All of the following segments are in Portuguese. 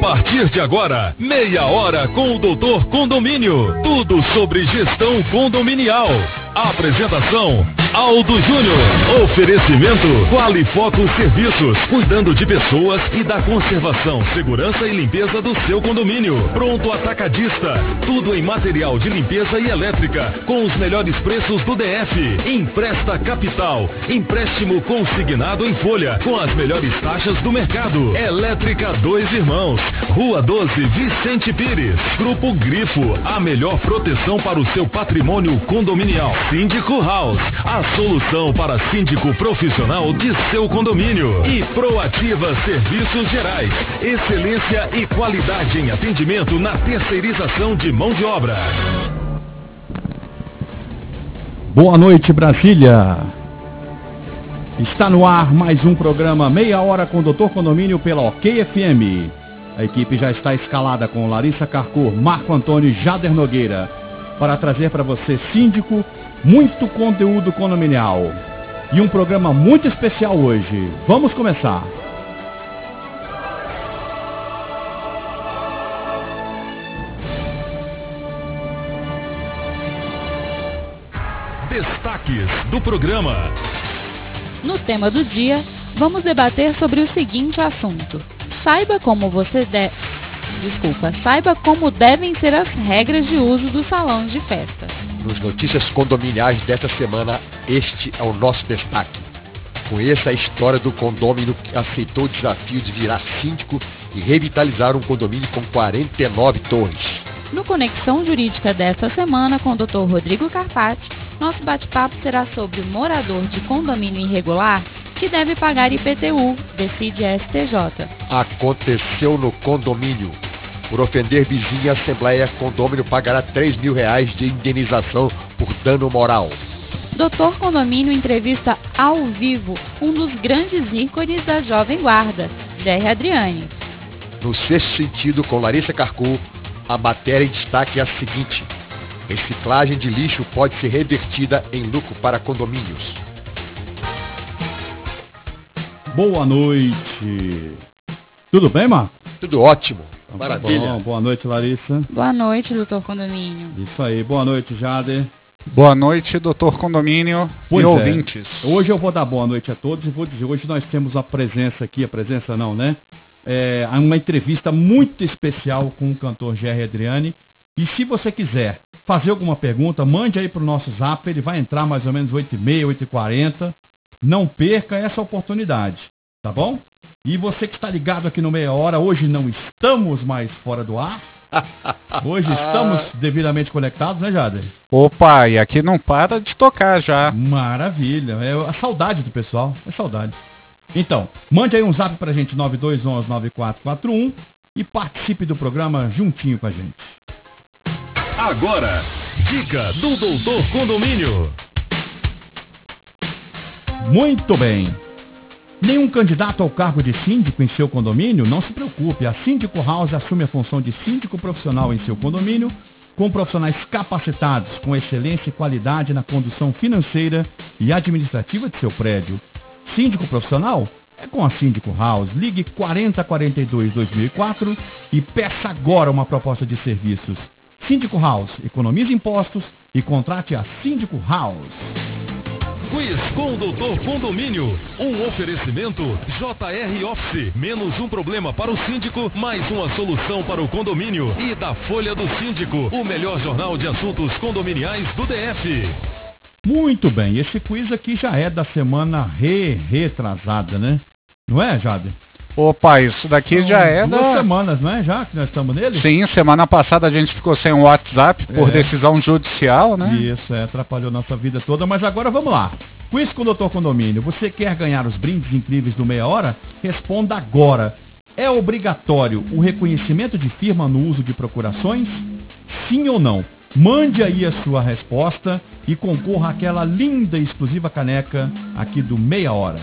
partir de agora, meia hora com o Doutor Condomínio. Tudo sobre gestão condominial. Apresentação, Aldo Júnior. Oferecimento, Qualifoco Serviços. Cuidando de pessoas e da conservação, segurança e limpeza do seu condomínio. Pronto Atacadista. Tudo em material de limpeza e elétrica. Com os melhores preços do DF. Empresta Capital. Empréstimo consignado em folha. Com as melhores taxas do mercado. Elétrica Dois Irmãos. Rua 12, Vicente Pires. Grupo Grifo. A melhor proteção para o seu patrimônio condominial. Síndico House, a solução para síndico profissional de seu condomínio. E Proativa Serviços Gerais, excelência e qualidade em atendimento na terceirização de mão de obra. Boa noite, Brasília. Está no ar mais um programa Meia Hora com o Doutor Condomínio pela OK FM. A equipe já está escalada com Larissa Carcor, Marco Antônio e Jader Nogueira para trazer para você, síndico, muito conteúdo condominial e um programa muito especial hoje. Vamos começar. Destaques do programa. No tema do dia, vamos debater sobre o seguinte assunto. Saiba como devem ser as regras de uso dos salões de festa. Nos notícias condominiais desta semana, este é o nosso destaque. Conheça a história do condômino que aceitou o desafio de virar síndico e revitalizar um condomínio com 49 torres. No Conexão Jurídica desta semana, com o Dr. Rodrigo Carpati, nosso bate-papo será sobre o morador de condomínio irregular que deve pagar IPTU, decide a STJ. Aconteceu no condomínio. Por ofender vizinha, a Assembleia Condômino pagará R$3.000 de indenização por dano moral. Doutor Condomínio entrevista ao vivo um dos grandes ícones da Jovem Guarda, Jerry Adriani. No Sexto Sentido, com Larissa Carcur, a matéria em destaque é a seguinte: reciclagem de lixo pode ser revertida em lucro para condomínios. Boa noite. Tudo bem, Marco? Tudo ótimo. Então, maravilha. Bom. Boa noite, Larissa. Boa noite, doutor Condomínio. Isso aí. Boa noite, Jader. Boa noite, doutor Condomínio e ouvintes. Hoje eu vou dar boa noite a todos e vou dizer, hoje nós temos a presença aqui, uma entrevista muito especial com o cantor Jerry Adriani. E se você quiser fazer alguma pergunta, mande aí para o nosso zap, ele vai entrar mais ou menos 8h30, 8h40. Não perca essa oportunidade, tá bom? E você que está ligado aqui no Meia Hora, hoje não estamos mais fora do ar. Hoje estamos devidamente conectados, né, Jader? Opa, e aqui não para de tocar já. Maravilha, é a saudade do pessoal, é saudade. Então, mande aí um zap pra gente, 9211-9441, e participe do programa juntinho com a gente. Agora, dica do Doutor Condomínio. Muito bem. Nenhum candidato ao cargo de síndico em seu condomínio? Não se preocupe, a Síndico House assume a função de síndico profissional em seu condomínio, com profissionais capacitados, com excelência e qualidade na condução financeira e administrativa de seu prédio. Síndico profissional? É com a Síndico House. Ligue 4042-2004 e peça agora uma proposta de serviços. Síndico House, economize impostos e contrate a Síndico House. Quiz com o Doutor Condomínio. Um oferecimento JR Office. Menos um problema para o síndico, mais uma solução para o condomínio. E da Folha do Síndico, o melhor jornal de assuntos condominiais do DF. Muito bem, esse quiz aqui já é da semana retrasada, né? Não é, Jader? Opa, isso daqui já é duas semanas, não é? Já que nós estamos nele? Sim, semana passada a gente ficou sem o WhatsApp por decisão judicial, né? Isso, atrapalhou nossa vida toda, mas agora vamos lá. Quiz com o Doutor Condomínio. Você quer ganhar os brindes incríveis do Meia Hora? Responda agora. É obrigatório o reconhecimento de firma no uso de procurações? Sim ou não? Mande aí a sua resposta e concorra àquela linda e exclusiva caneca aqui do Meia Hora.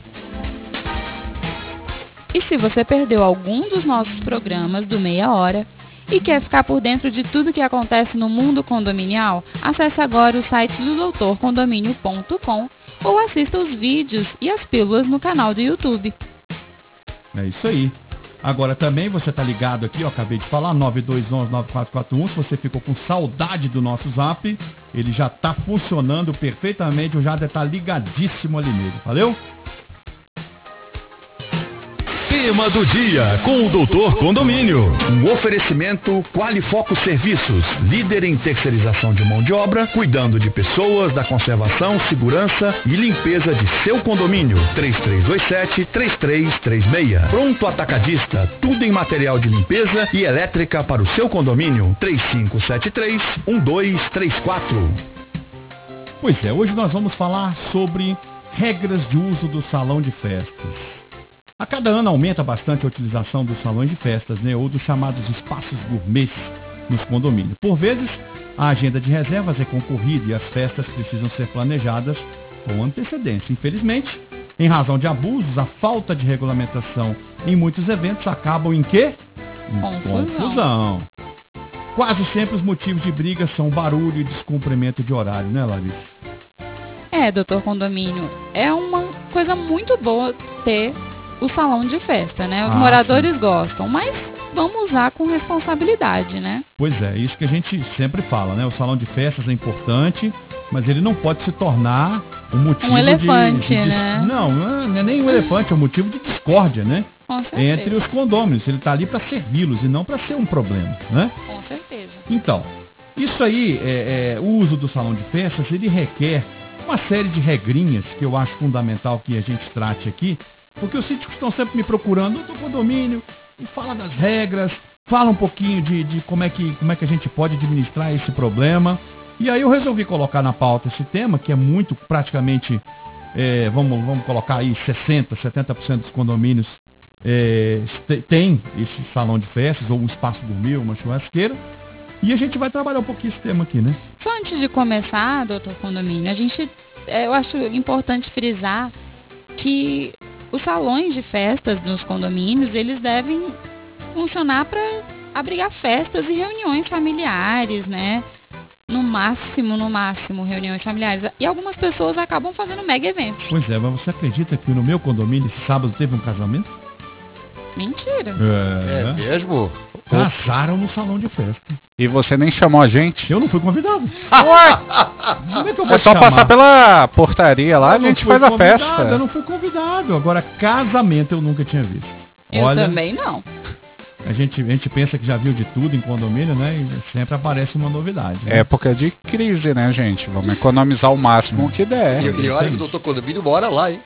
E se você perdeu algum dos nossos programas do Meia Hora e quer ficar por dentro de tudo que acontece no mundo condominial, acesse agora o site do doutorcondomínio.com ou assista os vídeos e as pílulas no canal do YouTube. É isso aí. Agora também você tá ligado aqui, ó, acabei de falar, 9211-9441, se você ficou com saudade do nosso zap, ele já tá funcionando perfeitamente, o Jader tá ligadíssimo ali nele, valeu? Tema do dia com o Doutor Condomínio. Um oferecimento Qualifoco Serviços, líder em terceirização de mão de obra, cuidando de pessoas, da conservação, segurança e limpeza de seu condomínio. 3327-3336. Pronto Atacadista, tudo em material de limpeza e elétrica para o seu condomínio. 3573-1234. Pois é, hoje nós vamos falar sobre regras de uso do salão de festas. A cada ano aumenta bastante a utilização dos salões de festas, né, ou dos chamados espaços gourmets nos condomínios. Por vezes, a agenda de reservas é concorrida e as festas precisam ser planejadas com antecedência. Infelizmente, em razão de abusos, a falta de regulamentação em muitos eventos acabam em quê? Confusão. Quase sempre os motivos de briga são barulho e descumprimento de horário, né, Larissa? Doutor Condomínio, é uma coisa muito boa ter o salão de festa, né? Os moradores gostam, mas vamos usar com responsabilidade, né? Pois é, isso que a gente sempre fala, né? O salão de festas é importante, mas ele não pode se tornar um motivo elefante, né? Não é nem um elefante, é um motivo de discórdia, né? Com certeza. Entre os condôminos. Ele está ali para servi-los e não para ser um problema, né? Com certeza. Então, isso aí, o uso do salão de festas, ele requer uma série de regrinhas que eu acho fundamental que a gente trate aqui, porque os síndicos estão sempre me procurando do condomínio e fala das regras, fala um pouquinho de como é que a gente pode administrar esse problema. E aí eu resolvi colocar na pauta esse tema, que é muito, praticamente, vamos colocar aí 70% dos condomínios tem esse salão de festas, ou um espaço gourmet, uma churrasqueira. E a gente vai trabalhar um pouquinho esse tema aqui, né? Só antes de começar, doutor Condomínio, eu acho importante frisar que os salões de festas nos condomínios, eles devem funcionar para abrigar festas e reuniões familiares, né? No máximo, reuniões familiares. E algumas pessoas acabam fazendo mega eventos. Pois é, mas você acredita que no meu condomínio, esse sábado, teve um casamento? Mentira. É mesmo? Casaram no salão de festa. E você nem chamou a gente? Eu não fui convidado. Ué! Como é que eu vou É só chamar? Passar pela portaria lá, a gente faz a festa. Eu não fui convidado. Agora, casamento eu nunca tinha visto. Eu também não. A gente pensa que já viu de tudo em condomínio, né? E sempre aparece uma novidade. Né? Época de crise, né, gente? Vamos economizar o máximo que der. E olha que o doutor Condomínio mora lá, hein?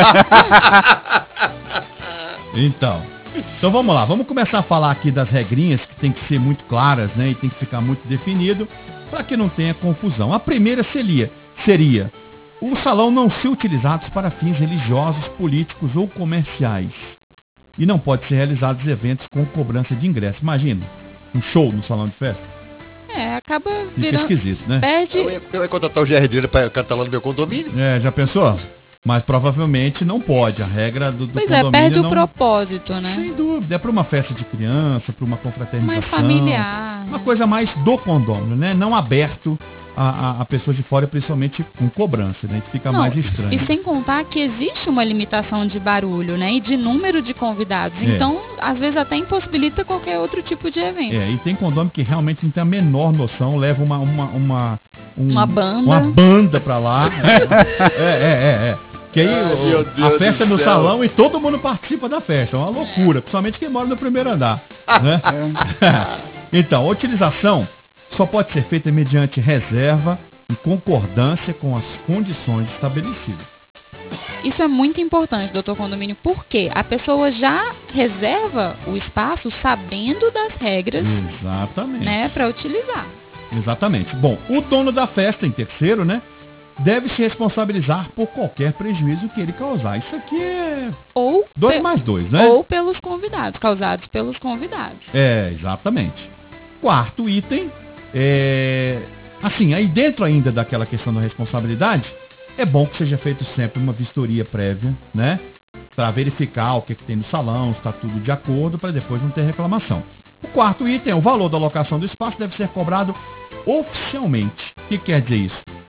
Então vamos lá, vamos começar a falar aqui das regrinhas que tem que ser muito claras, né? E tem que ficar muito definido para que não tenha confusão. A primeira seria o salão não ser utilizado para fins religiosos, políticos ou comerciais. E não pode ser realizados eventos com cobrança de ingresso. Imagina, um show no salão de festa. Acaba Fica virando... esquisito, né? Perde... Eu ia contratar o jardineiro para cantar lá no meu condomínio. Já pensou? Mas provavelmente não pode. A regra do condomínio perde não... o propósito, né? Sem dúvida. É para uma festa de criança, para uma confraternização. Mais familiar. Uma coisa mais do condomínio, né? Não aberto a pessoas de fora, principalmente com cobrança, né? Que fica mais estranho. E sem contar que existe uma limitação de barulho, né? E de número de convidados. Então, às vezes até impossibilita qualquer outro tipo de evento. E tem condomínio que realmente não tem a menor noção, leva uma banda. Uma banda pra lá. Que aí a festa é no salão e todo mundo participa da festa. É uma loucura, principalmente quem mora no primeiro andar. Né? Então, a utilização só pode ser feita mediante reserva em concordância com as condições estabelecidas. Isso é muito importante, doutor Condomínio, porque a pessoa já reserva o espaço sabendo das regras, né, para utilizar. Exatamente. Bom, o dono da festa, em terceiro, né, deve se responsabilizar por qualquer prejuízo que ele causar. Isso aqui é 2 mais 2, né? Ou pelos convidados, causados pelos convidados. Exatamente. Quarto item, assim, aí dentro ainda daquela questão da responsabilidade, é bom que seja feito sempre uma vistoria prévia, né? Para verificar o que tem no salão, se está tudo de acordo, para depois não ter reclamação. O quarto item, o valor da locação do espaço deve ser cobrado oficialmente. O que quer dizer isso?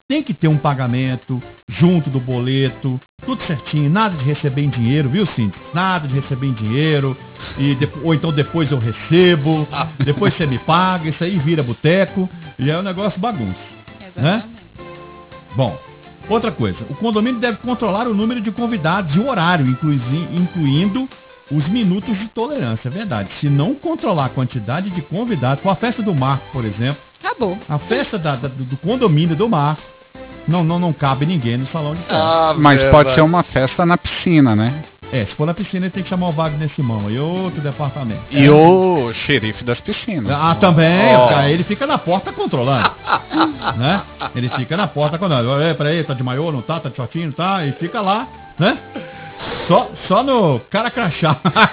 tem que ter um pagamento junto do boleto, tudo certinho, nada de receber em dinheiro, viu, síndico? Nada de receber em dinheiro, ou então depois eu recebo, depois você me paga, isso aí vira boteco, e é um negócio bagunça. Né? Bom, outra coisa, o condomínio deve controlar o número de convidados e o horário, incluindo os minutos de tolerância, é verdade. Se não controlar a quantidade de convidados, com a festa do Marco, por exemplo, acabou. A festa do condomínio do Marco, não cabe ninguém no salão de festa. Mas pode ser uma festa na piscina, né? Se for na piscina, ele tem que chamar o Wagner Simão e outro departamento. E o xerife das piscinas. Também, ele fica na porta controlando. Né? Ele fica na porta controlando. Peraí, tá de maiô, não tá? Tá de shortinho, não tá? E fica lá, né? Só no cara crachá.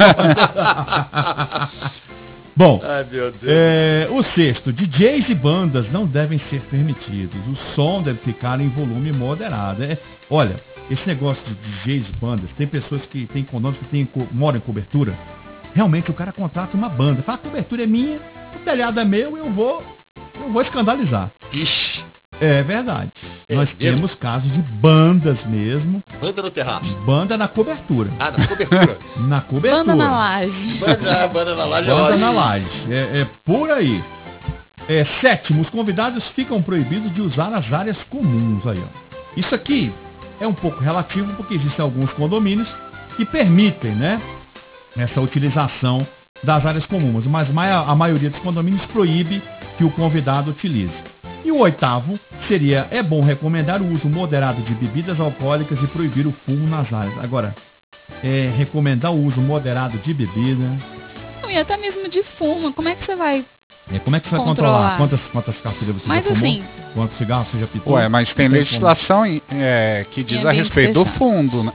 Bom, o sexto, DJs e bandas não devem ser permitidos. O som deve ficar em volume moderado. Olha, esse negócio de DJs e bandas, tem pessoas que têm condomínios que moram em cobertura. Realmente o cara contrata uma banda. Fala, a cobertura é minha, o telhado é meu, eu vou escandalizar. Ixi. É verdade. Nós temos casos de bandas mesmo. Banda no terraço. Banda na cobertura. Na cobertura. Na cobertura. Banda na laje. Banda na laje. Banda na laje. É por aí. Sétimo, os convidados ficam proibidos de usar as áreas comuns. Aí, ó. Isso aqui é um pouco relativo porque existem alguns condomínios que permitem, né, essa utilização das áreas comuns, mas a maioria dos condomínios proíbe que o convidado utilize. E o oitavo seria, é bom recomendar o uso moderado de bebidas alcoólicas e proibir o fumo nas áreas. Agora, recomendar o uso moderado de bebida. E até mesmo de fumo, como é que você vai como é que você vai controlar? Quantas carteiras você já fumou? Assim, quantos cigarros você já pitou? Mas tem legislação que diz a respeito do fundo,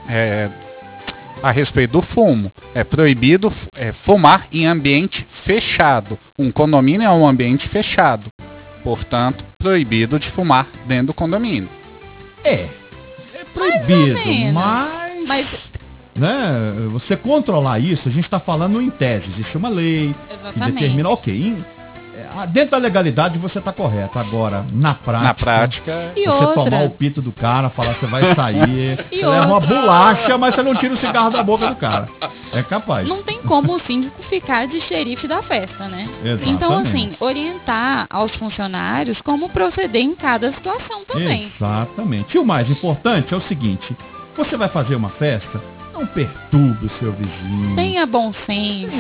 a respeito do fumo. É proibido fumar em ambiente fechado. Um condomínio é um ambiente fechado. Portanto, proibido de fumar dentro do condomínio. É proibido, mas né, você controlar isso, a gente está falando em tese. Existe uma lei que determina, dentro da legalidade você está correto. Agora, na prática você tomar o pito do cara, falar que você vai sair, você leva uma bolacha, mas você não tira o cigarro da boca do cara. É capaz. Não tem como o síndico ficar de xerife da festa, né? Exatamente. Então, assim, orientar aos funcionários como proceder em cada situação também. Exatamente. E o mais importante é o seguinte, você vai fazer uma festa, não perturbe o seu vizinho. Tenha bom senso.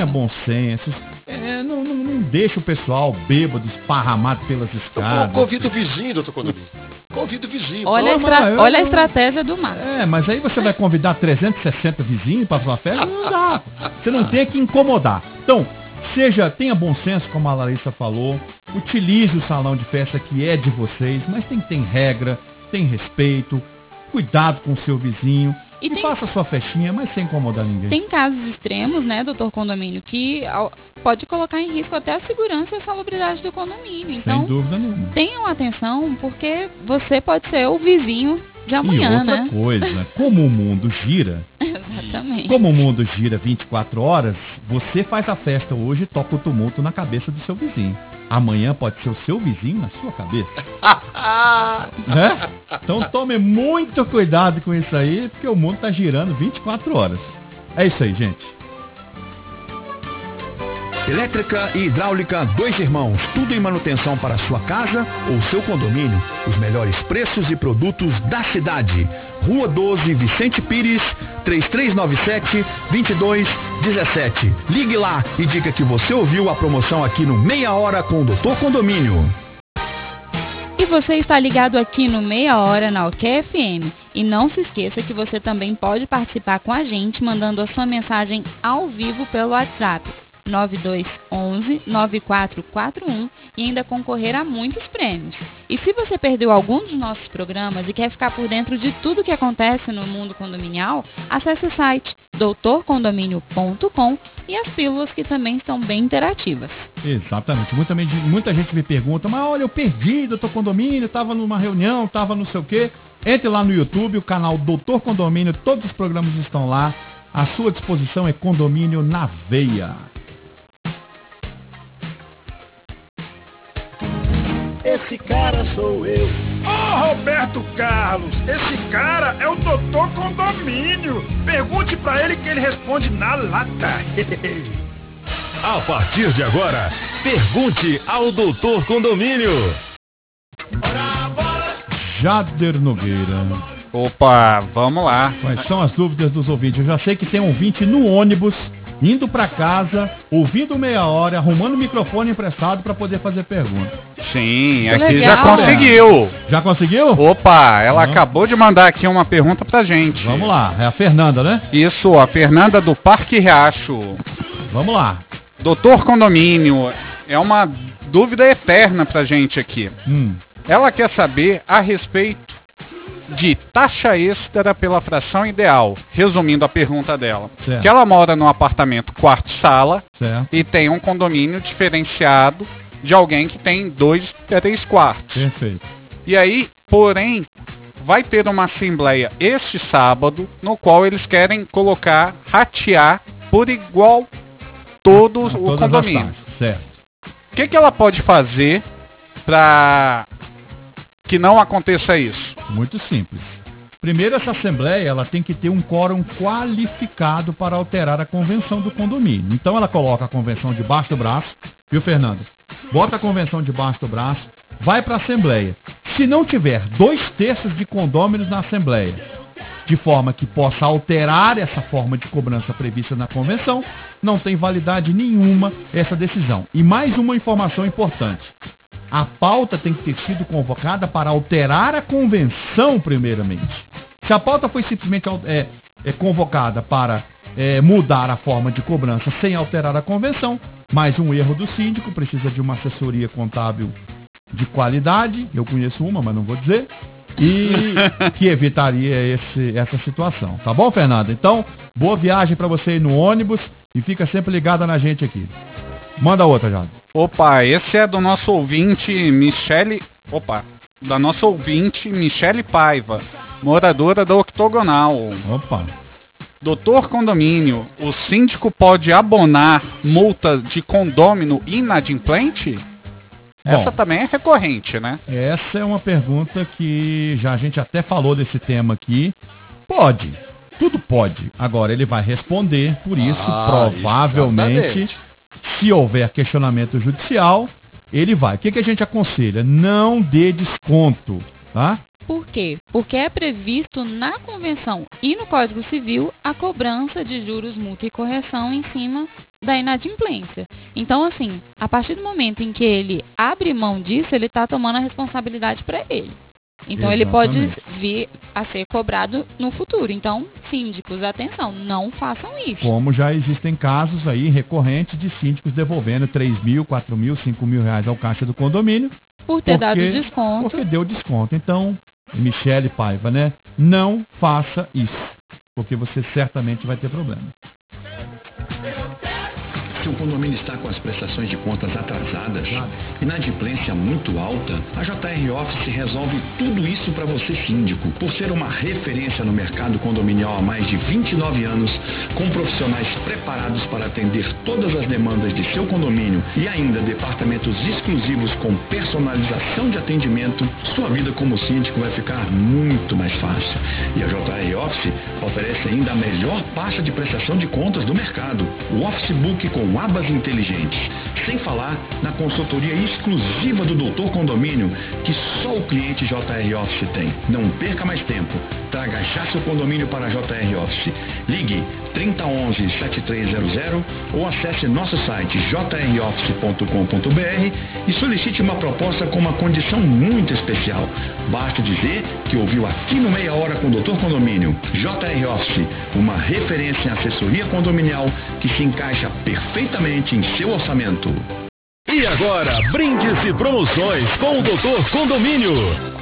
Não deixa o pessoal bêbado, esparramado pelas escadas. Convida o vizinho, doutor Condomínio. Convida o vizinho. Olha a estratégia do Marcos. Mas aí você vai convidar 360 vizinhos para sua festa? Não dá. Você não tem que incomodar. Então, tenha bom senso, como a Larissa falou. Utilize o salão de festa que é de vocês, mas tem regra, tem respeito. Cuidado com o seu vizinho. E faça sua festinha, mas sem incomodar ninguém. Tem casos extremos, né, doutor Condomínio, que pode colocar em risco até a segurança e a salubridade do condomínio. Então, sem dúvida nenhuma. Tenham atenção, porque você pode ser o vizinho de amanhã, né? E outra coisa, como o mundo gira... Exatamente. Como o mundo gira 24 horas, você faz a festa hoje e toca o tumulto na cabeça do seu vizinho. Amanhã pode ser o seu vizinho na sua cabeça. Né? Então tome muito cuidado com isso aí, porque o mundo está girando 24 horas. É isso aí, gente. Elétrica e hidráulica Dois Irmãos, tudo em manutenção para sua casa ou seu condomínio. Os melhores preços e produtos da cidade. Rua 12, Vicente Pires, 3397-2217. Ligue lá e diga que você ouviu a promoção aqui no Meia Hora com o Doutor Condomínio. E você está ligado aqui no Meia Hora na OK FM. E não se esqueça que você também pode participar com a gente mandando a sua mensagem ao vivo pelo WhatsApp. 9211-9441 e ainda concorrer a muitos prêmios. E se você perdeu algum dos nossos programas e quer ficar por dentro de tudo que acontece no mundo condominial, acesse o site doutorcondomínio.com e as pílulas que também estão bem interativas. Exatamente. Muita gente me pergunta, mas olha, eu perdi, doutor Condomínio, estava numa reunião, estava não sei o quê. Entre lá no YouTube, o canal Doutor Condomínio, todos os programas estão lá. À sua disposição é Condomínio na Veia. esse cara sou eu. Ô Roberto Carlos, esse cara é o Doutor Condomínio. Pergunte pra ele que ele responde na lata. A partir de agora, pergunte ao Doutor Condomínio. Jader Nogueira. Opa, vamos lá. Quais são as dúvidas dos ouvintes? Eu já sei que tem ouvinte no ônibus, indo para casa, ouvindo meia hora, arrumando o microfone emprestado para poder fazer pergunta. Sim, que aqui legal. já conseguiu. Já conseguiu? Opa, ela acabou de mandar aqui uma pergunta pra gente. Vamos lá, é a Fernanda, né? Isso, a Fernanda do Parque Riacho. Vamos lá. Doutor Condomínio, é uma dúvida eterna pra gente aqui. Ela quer saber a respeito de taxa extra pela fração ideal. Resumindo a pergunta dela. Certo. Que ela mora num apartamento quarto-sala Certo. e tem um condomínio diferenciado de alguém que tem 2, 3 quartos. Perfeito. E aí, porém, vai ter uma assembleia este sábado, no qual eles querem ratear por igual todo o Todas as condomínio. taxas, certo. O que ela pode fazer para que não aconteça isso? Muito simples. Primeiro, essa assembleia ela tem que ter um quórum qualificado para alterar a convenção do condomínio. Então ela coloca a convenção debaixo do braço, viu, Fernando? Bota a convenção debaixo do braço, vai para a assembleia. Se não tiver 2/3 de condôminos na assembleia, de forma que possa alterar essa forma de cobrança prevista na convenção, não tem validade nenhuma essa decisão. E mais uma informação importante. A pauta tem que ter sido convocada para alterar a convenção primeiramente. Se a pauta foi simplesmente convocada para mudar a forma de cobrança sem alterar a convenção, mais um erro do síndico, precisa de uma assessoria contábil de qualidade, eu conheço uma, mas não vou dizer, e que evitaria essa situação. Tá bom, Fernanda? Então, boa viagem para você ir no ônibus e fica sempre ligada na gente aqui. Manda outra, Jado. Opa, esse é do nosso ouvinte Michele Paiva, moradora da Octogonal. Opa. Doutor Condomínio, o síndico pode abonar multa de condômino inadimplente? Essa também é recorrente, né? Essa é uma pergunta que a gente até falou desse tema aqui. Pode, tudo pode. Agora ele vai responder, por isso, provavelmente, exatamente. se houver questionamento judicial, ele vai. O que a gente aconselha? Não dê desconto, tá? Por quê? Porque é previsto na Convenção e no Código Civil a cobrança de juros, multa e correção em cima da inadimplência. Então, assim, a partir do momento em que ele abre mão disso, ele está tomando a responsabilidade para ele. Então, ele pode vir a ser cobrado no futuro. Então, síndicos, atenção, não façam isso. Como já existem casos aí recorrentes de síndicos devolvendo 3 mil, 4 mil, 5 mil reais ao caixa do condomínio. Por ter dado desconto. Porque deu desconto. Então, Michele Paiva, né? Não faça isso, porque você certamente vai ter problema. Se o condomínio está com as prestações de contas atrasadas, inadimplência muito alta, a JR Office resolve tudo isso para você, síndico. Por ser uma referência no mercado condominial há mais de 29 anos, com profissionais preparados para atender todas as demandas de seu condomínio e ainda departamentos exclusivos com personalização de atendimento, sua vida como síndico vai ficar muito mais fácil. E a JR Office oferece ainda a melhor pasta de prestação de contas do mercado, o Office Book com abas inteligentes, sem falar na consultoria exclusiva do Doutor Condomínio, que só o cliente JR Office tem. Não perca mais tempo, traga já seu condomínio para a JR Office. Ligue 3011-7300 ou acesse nosso site jroffice.com.br e solicite uma proposta com uma condição muito especial. Basta dizer que ouviu aqui no Meia Hora com o Doutor Condomínio. JR Office, uma referência em assessoria condominial que se encaixa perfeitamente em seu orçamento. E agora, brindes e promoções com o Doutor Condomínio.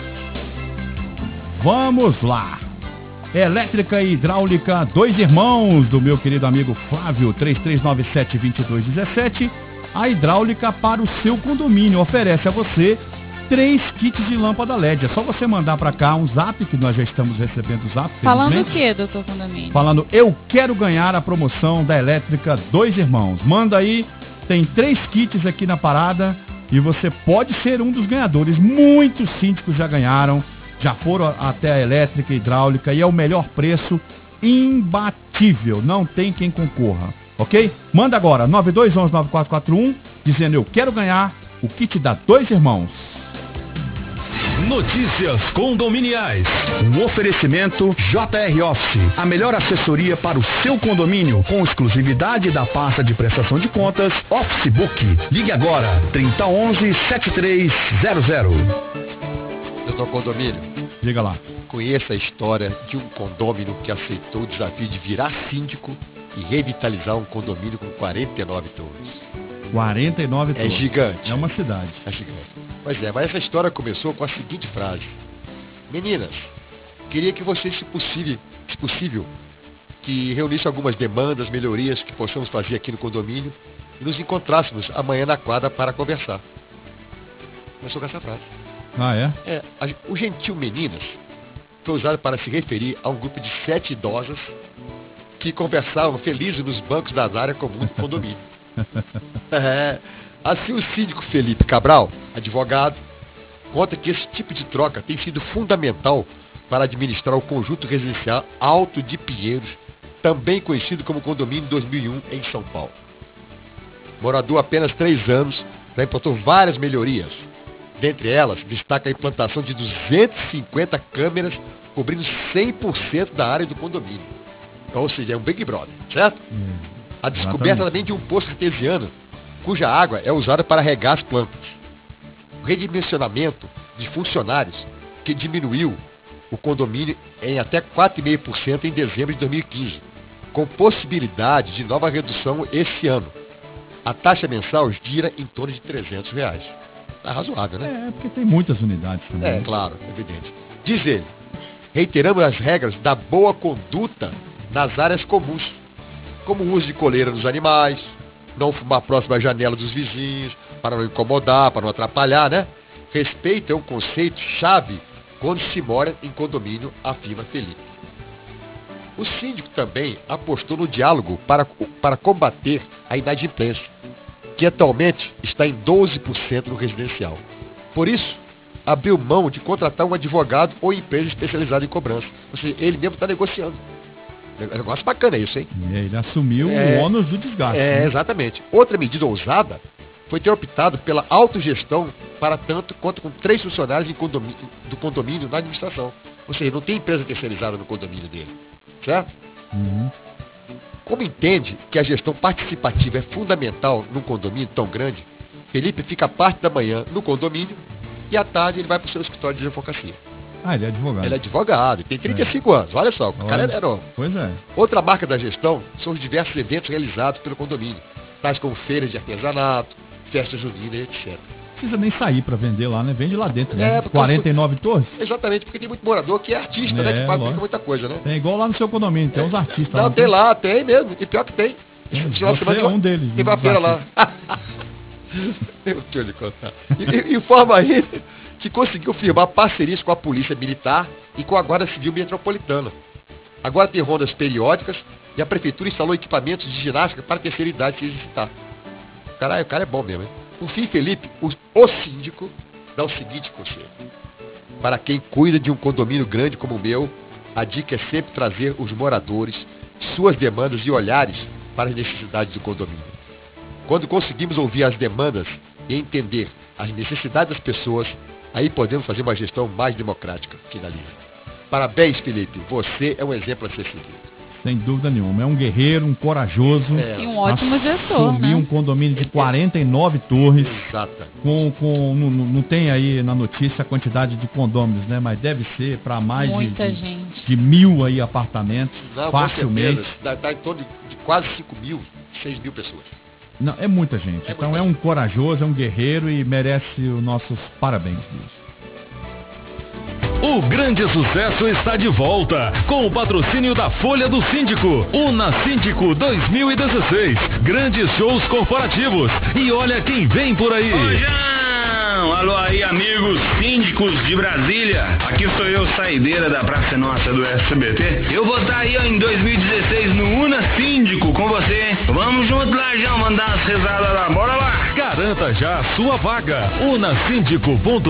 Vamos lá. Elétrica e hidráulica, dois irmãos do meu querido amigo Flávio, 3397-2217. A hidráulica para o seu condomínio oferece a você 3 kits de lâmpada LED. É só você mandar para cá um zap, que nós já estamos recebendo o zap. Falando o que, doutor Condomínio? Falando, eu quero ganhar a promoção da Elétrica Dois Irmãos. Manda aí, tem 3 kits aqui na parada e você pode ser um dos ganhadores. Muitos síndicos já ganharam, já foram até a elétrica e hidráulica e é o melhor preço, imbatível, não tem quem concorra, ok? Manda agora, 9211-9441, dizendo eu quero ganhar o kit da Dois Irmãos. Notícias condominiais. Um oferecimento JR Office, a melhor assessoria para o seu condomínio, com exclusividade da pasta de prestação de contas Office Book. Ligue agora, 3011-7300. Doutor Condomínio, Diga lá. conheça a história de um condômino que aceitou o desafio de virar síndico e revitalizar um condomínio com 49 torres. 49 É torres. gigante. É uma cidade. É gigante. Pois é, mas essa história começou com a seguinte frase. Meninas, queria que vocês, se possível, que reunissem algumas demandas, melhorias que possamos fazer aqui no condomínio e nos encontrássemos amanhã na quadra para conversar. Começou com essa frase. Ah, é? O gentil meninas foi usado para se referir a um grupo de 7 idosas que conversavam felizes nos bancos das áreas comuns do condomínio. Assim, o síndico Felipe Cabral, advogado, conta que esse tipo de troca tem sido fundamental para administrar o conjunto residencial Alto de Pinheiros, também conhecido como Condomínio 2001 em São Paulo. Morador há apenas 3 anos, já implantou várias melhorias. Dentre elas, destaca a implantação de 250 câmeras cobrindo 100% da área do condomínio. Ou seja, é um Big Brother, certo? A descoberta também de um poço artesiano, cuja água é usada para regar as plantas. O redimensionamento de funcionários, que diminuiu o condomínio em até 4,5% em dezembro de 2015, com possibilidade de nova redução esse ano. A taxa mensal gira em torno de R$300. Tá razoável, né? É, porque tem muitas unidades também. É, claro, evidente. Diz ele, reiteramos as regras da boa conduta nas áreas comuns, como o uso de coleira nos animais, não fumar próximo à janela dos vizinhos, para não incomodar, para não atrapalhar, né? Respeito é um conceito chave quando se mora em condomínio, afirma Felipe. O síndico também apostou no diálogo para combater a inadimplência, que atualmente está em 12% no residencial. Por isso, abriu mão de contratar um advogado ou empresa especializada em cobrança. Ou seja, ele mesmo está negociando. Negócio bacana isso, hein? Ele assumiu o ônus do desgaste. É, exatamente. Outra medida ousada foi ter optado pela autogestão para tanto quanto com 3 funcionários do condomínio na administração. Ou seja, não tem empresa terceirizada no condomínio dele. Certo? Como entende que a gestão participativa é fundamental num condomínio tão grande, Felipe fica a parte da manhã no condomínio e à tarde ele vai para o seu escritório de advocacia. Ah, ele é advogado. Ele é advogado, tem 35 anos, olha só, o cara é herói. Pois é. Outra marca da gestão são os diversos eventos realizados pelo condomínio, tais como feiras de artesanato, festas juninas e etc. Não precisa nem sair para vender lá, né? Vende lá dentro, né? É, 49 torres? Exatamente, porque tem muito morador que é artista, né? Que fabrica lógico. muita coisa, né? Tem igual lá no seu condomínio, tem uns artistas Não, lá. tem lá, tem mesmo, e pior que tem. Você é um deles. Teve uma feira lá. Eu tenho de contar. Informa ainda que conseguiu firmar parcerias com a Polícia Militar e com a Guarda Civil Metropolitana. Agora tem rondas periódicas e a Prefeitura instalou equipamentos de ginástica para a terceira idade se exercitar. O cara é bom mesmo, hein? Por fim, Felipe, o síndico, dá o seguinte conselho. Para quem cuida de um condomínio grande como o meu, a dica é sempre trazer os moradores, suas demandas e olhares para as necessidades do condomínio. Quando conseguimos ouvir as demandas e entender as necessidades das pessoas, aí podemos fazer uma gestão mais democrática. Finaliza. Parabéns, Felipe. Você é um exemplo a ser seguido. Sem dúvida nenhuma. É um guerreiro, um corajoso. E um ótimo gestor, né? Assumiu um condomínio de 49 torres. Exato. Não tem aí na notícia a quantidade de condôminos, né? Mas deve ser para mais de 1.000 aí apartamentos. Não, facilmente. Dá em torno de quase 5.000, 6.000 pessoas. Não, é muita gente. Então é um corajoso, é um guerreiro e merece os nossos parabéns, bicho. O grande sucesso está de volta com o patrocínio da Folha do Síndico. Una Síndico 2016. Grandes shows corporativos. E olha quem vem por aí. Alô aí, amigos síndicos de Brasília. Aqui sou eu, Saideira da Praça Nossa do SBT. Eu vou estar aí em 2016 no Una Síndico com você, né? Vamos junto lá, João, mandar umas risadas lá. Bora lá. Garanta já a sua vaga. Unasindico.com.br.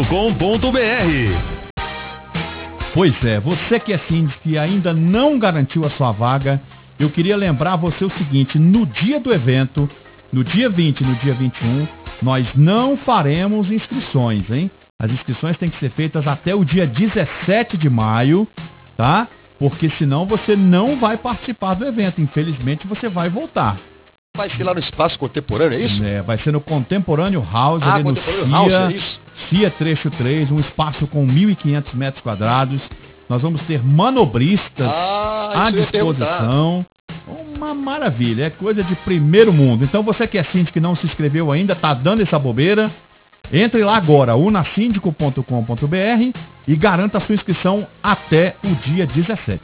Pois é, você que é síndico e ainda não garantiu a sua vaga, eu queria lembrar você o seguinte: no dia do evento, no dia 20 e no dia 21, nós não faremos inscrições, hein? As inscrições têm que ser feitas até o dia 17 de maio, tá? Porque senão você não vai participar do evento. Infelizmente você vai voltar. Vai ser lá no Espaço Contemporâneo, é isso? É, vai ser no Contemporâneo House, ali no CIA Trecho 3, um espaço com 1.500 metros quadrados. Nós vamos ter manobristas à disposição. Uma maravilha, é coisa de primeiro mundo. Então você que é síndico que não se inscreveu ainda, tá dando essa bobeira, entre lá agora, unasindico.com.br, e garanta a sua inscrição até o dia 17.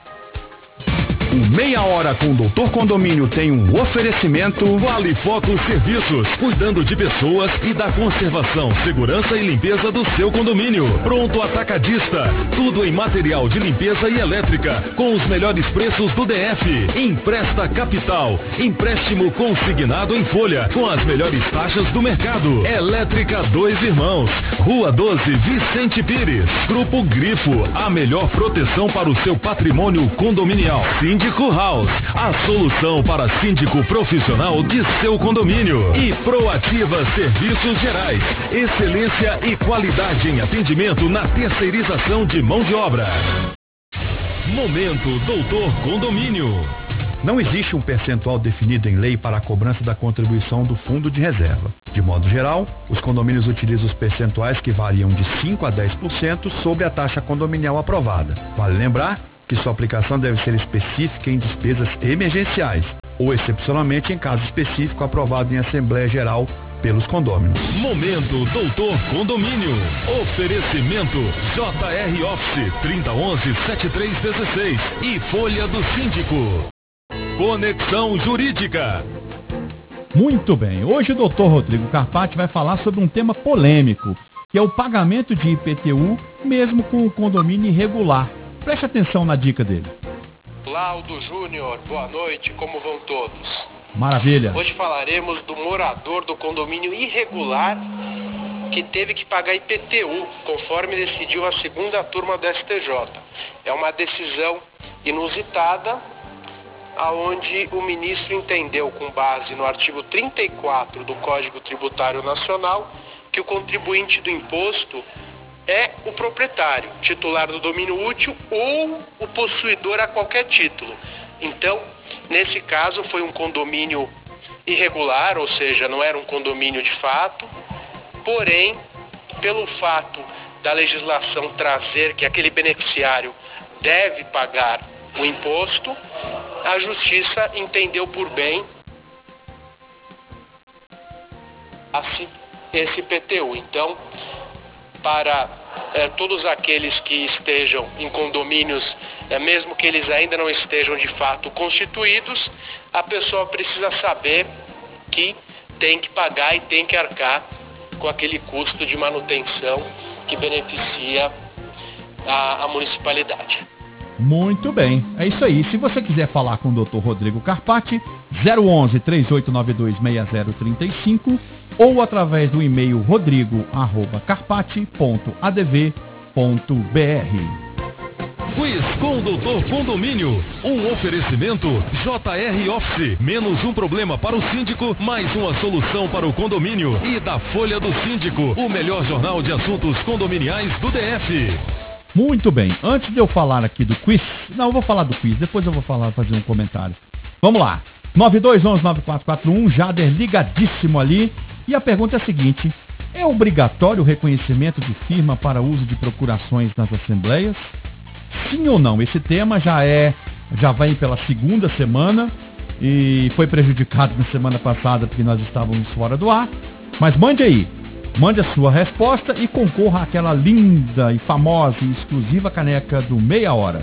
O Meia Hora com o Doutor Condomínio tem um oferecimento. Qualifoto Serviços, cuidando de pessoas e da conservação, segurança e limpeza do seu condomínio. Pronto Atacadista, tudo em material de limpeza e elétrica, com os melhores preços do DF. Empresta Capital, empréstimo consignado em folha, com as melhores taxas do mercado. Elétrica Dois Irmãos, Rua 12, Vicente Pires. Grupo Grifo, a melhor proteção para o seu patrimônio condominial. Síndico House, a solução para síndico profissional de seu condomínio. E Proativa Serviços Gerais, excelência e qualidade em atendimento na terceirização de mão de obra. Momento Doutor Condomínio. Não existe um percentual definido em lei para a cobrança da contribuição do fundo de reserva. De modo geral, os condomínios utilizam os percentuais que variam de 5% a 10% sobre a taxa condominial aprovada. Vale lembrar que sua aplicação deve ser específica em despesas emergenciais ou excepcionalmente em caso específico aprovado em Assembleia Geral pelos condôminos. Momento Doutor Condomínio. Oferecimento JR Office 3011-7316 e Folha do Síndico. Conexão Jurídica. Muito bem, hoje o Dr. Rodrigo Carpati vai falar sobre um tema polêmico, que é o pagamento de IPTU mesmo com o condomínio irregular. Preste atenção na dica dele. Laudo Júnior, boa noite, como vão todos? Maravilha. Hoje falaremos do morador do condomínio irregular que teve que pagar IPTU, conforme decidiu a segunda turma do STJ. É uma decisão inusitada, aonde o ministro entendeu, com base no artigo 34 do Código Tributário Nacional, que o contribuinte do imposto é o proprietário, titular do domínio útil ou o possuidor a qualquer título. Então, nesse caso foi um condomínio irregular, ou seja, não era um condomínio de fato, porém, pelo fato da legislação trazer que aquele beneficiário deve pagar o imposto, a Justiça entendeu por bem esse IPTU. Então, para todos aqueles que estejam em condomínios, mesmo que eles ainda não estejam de fato constituídos, a pessoa precisa saber que tem que pagar e tem que arcar com aquele custo de manutenção que beneficia a municipalidade. Muito bem, é isso aí. Se você quiser falar com o Dr. Rodrigo Carpati, 011-3892-6035 ou através do e-mail rodrigo@carpati.adv.br. Quiz com o Doutor Condomínio. Um oferecimento JR Office. Menos um problema para o síndico, mais uma solução para o condomínio. E da Folha do Síndico, o melhor jornal de assuntos condominiais do DF. Muito bem, antes de eu falar aqui do quiz, não, eu vou falar do quiz, depois eu vou fazer um comentário. Vamos lá, 9211-9441, Jader ligadíssimo ali. E a pergunta é a seguinte: é obrigatório o reconhecimento de firma para uso de procurações nas assembleias? Sim ou não? Esse tema já vai pela segunda semana e foi prejudicado na semana passada porque nós estávamos fora do ar. Mas mande aí, mande a sua resposta e concorra àquela linda e famosa e exclusiva caneca do Meia Hora.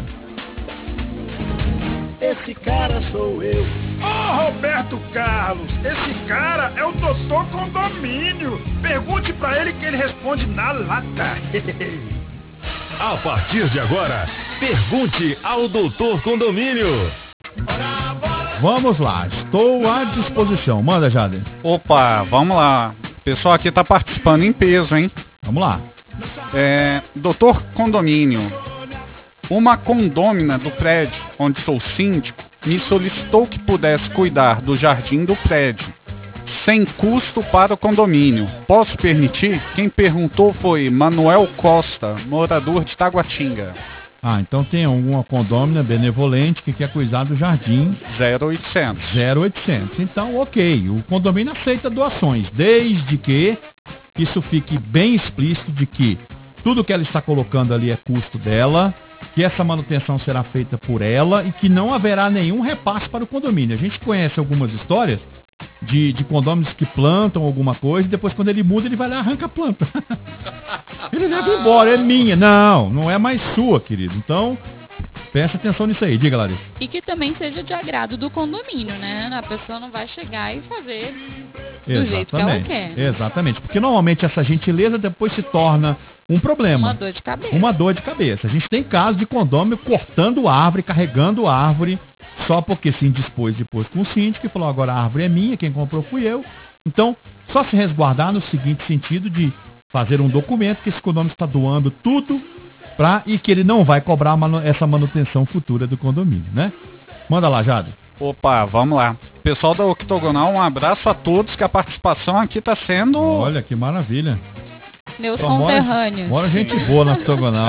Esse cara sou eu. Roberto Carlos, esse cara é o Doutor Condomínio. Pergunte pra ele que ele responde na lata. A partir de agora, pergunte ao Doutor Condomínio. Vamos lá, estou à disposição. Manda, Jader. Opa, vamos lá. O pessoal aqui tá participando em peso, hein? Vamos lá. Doutor Condomínio, uma condômina do prédio onde sou síndico me solicitou que pudesse cuidar do jardim do prédio, sem custo para o condomínio. Posso permitir? Quem perguntou foi Manuel Costa, morador de Taguatinga. Então tem alguma condômina benevolente que quer cuidar do jardim. 0800. 0800. Então, ok, o condomínio aceita doações, desde que isso fique bem explícito de que tudo que ela está colocando ali é custo dela, que essa manutenção será feita por ela e que não haverá nenhum repasse para o condomínio. A gente conhece algumas histórias de condôminos que plantam alguma coisa e depois quando ele muda ele vai lá e arranca a planta. Ele leva embora, é minha. Não é mais sua, querido. Então, presta atenção nisso aí. Diga, Larissa. E que também seja de agrado do condomínio, né? A pessoa não vai chegar e fazer do jeito que ela quer. Exatamente. Porque normalmente essa gentileza depois se torna um problema. Uma dor de cabeça. Uma dor de cabeça. A gente tem casos de condômino cortando árvore, carregando árvore, só porque se indispôs depois com o síndico e falou, agora a árvore é minha, quem comprou fui eu. Então, só se resguardar no seguinte sentido de fazer um documento que esse condomínio está doando tudo e que ele não vai cobrar essa manutenção futura do condomínio, né? Manda lá, Jade. Opa, vamos lá. Pessoal da Octogonal, um abraço a todos, que a participação aqui está sendo... Olha, que maravilha. Meus conterrâneos. Bora gente boa na Octogonal.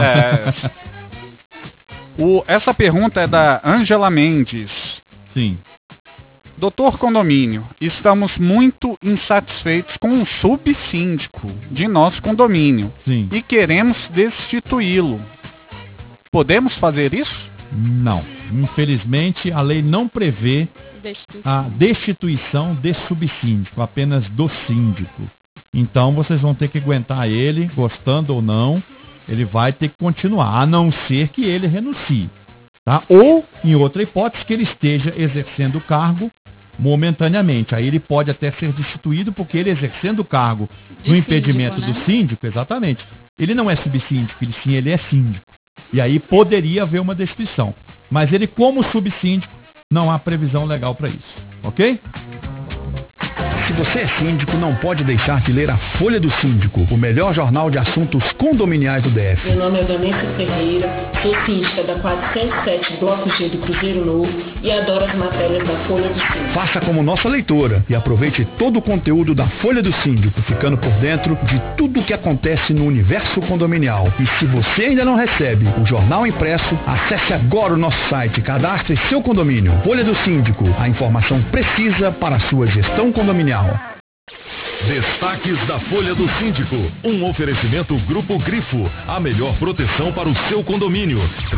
Essa pergunta é da Ângela Mendes. Sim. Doutor Condomínio, estamos muito insatisfeitos com o subsíndico de nosso condomínio. Sim. E queremos destituí-lo. Podemos fazer isso? Não. Infelizmente, a lei não prevê a destituição de subsíndico, apenas do síndico. Então, vocês vão ter que aguentar ele, gostando ou não, ele vai ter que continuar, a não ser que ele renuncie. Tá? Ou, em outra hipótese, que ele esteja exercendo o cargo momentaneamente. Aí ele pode até ser destituído, porque ele exercendo o cargo no impedimento do síndico, exatamente, ele não é subsíndico, ele é síndico. E aí poderia haver uma destituição. Mas ele, como subsíndico, não há previsão legal para isso. Ok? Se você é síndico, não pode deixar de ler a Folha do Síndico, o melhor jornal de assuntos condominiais do DF. Meu nome é Vanessa Ferreira, sou síndica da 407 Bloco G do Cruzeiro Novo e adoro as matérias da Folha do Síndico. Faça como nossa leitora e aproveite todo o conteúdo da Folha do Síndico, ficando por dentro de tudo o que acontece no universo condominial. E se você ainda não recebe o jornal impresso, acesse agora o nosso site, cadastre seu condomínio. Folha do Síndico, a informação precisa para a sua gestão condominial. Destaques da Folha do Síndico. Um oferecimento Grupo Grifo. A melhor proteção para o seu condomínio.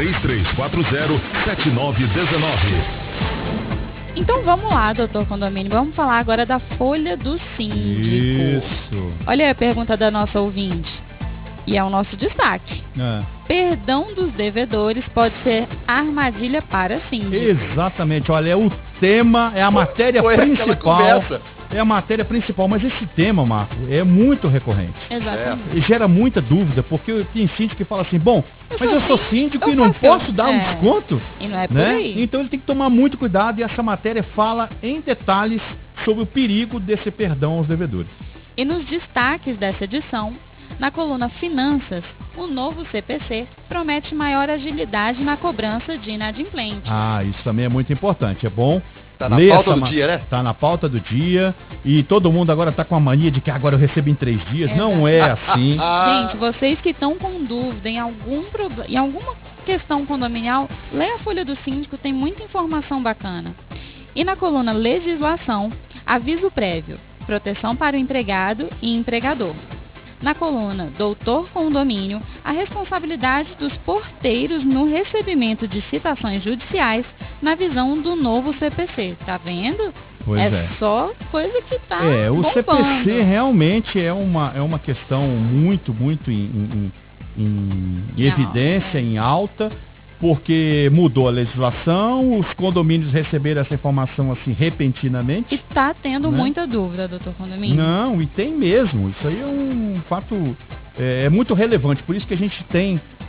3340-7919. Então vamos lá, doutor Condomínio. Vamos falar agora da Folha do Síndico. Isso. Olha aí a pergunta da nossa ouvinte. E é o nosso destaque. Perdão dos devedores pode ser armadilha para síndico. Exatamente. Olha, é o tema, é a matéria principal. É a matéria principal, mas esse tema, Marco, é muito recorrente. Exatamente. E gera muita dúvida, porque tem síndico que fala assim, bom, mas eu sou síndico e não posso dar um desconto? E não é por aí. Então ele tem que tomar muito cuidado e essa matéria fala em detalhes sobre o perigo desse perdão aos devedores. E nos destaques dessa edição, na coluna Finanças, o novo CPC promete maior agilidade na cobrança de inadimplente. Isso também é muito importante. É bom. Tá na pauta do dia, né? Tá na pauta do dia. E todo mundo agora tá com a mania de que agora eu recebo em 3 dias. Exato. Não é assim. Gente, vocês que estão com dúvida em alguma questão condominial, lê a Folha do Síndico, tem muita informação bacana. E na coluna Legislação, aviso prévio, proteção para o empregado e empregador. Na coluna Doutor Condomínio, a responsabilidade dos porteiros no recebimento de citações judiciais na visão do novo CPC. Tá vendo? Pois é. Só coisa que tá o bombando. CPC realmente é uma questão muito em evidência, em alta, porque mudou a legislação, os condomínios receberam essa informação assim repentinamente. E tá tendo muita dúvida, doutor Condomínio? Não, e tem mesmo. Isso aí é um fato muito relevante. Por isso que a gente tem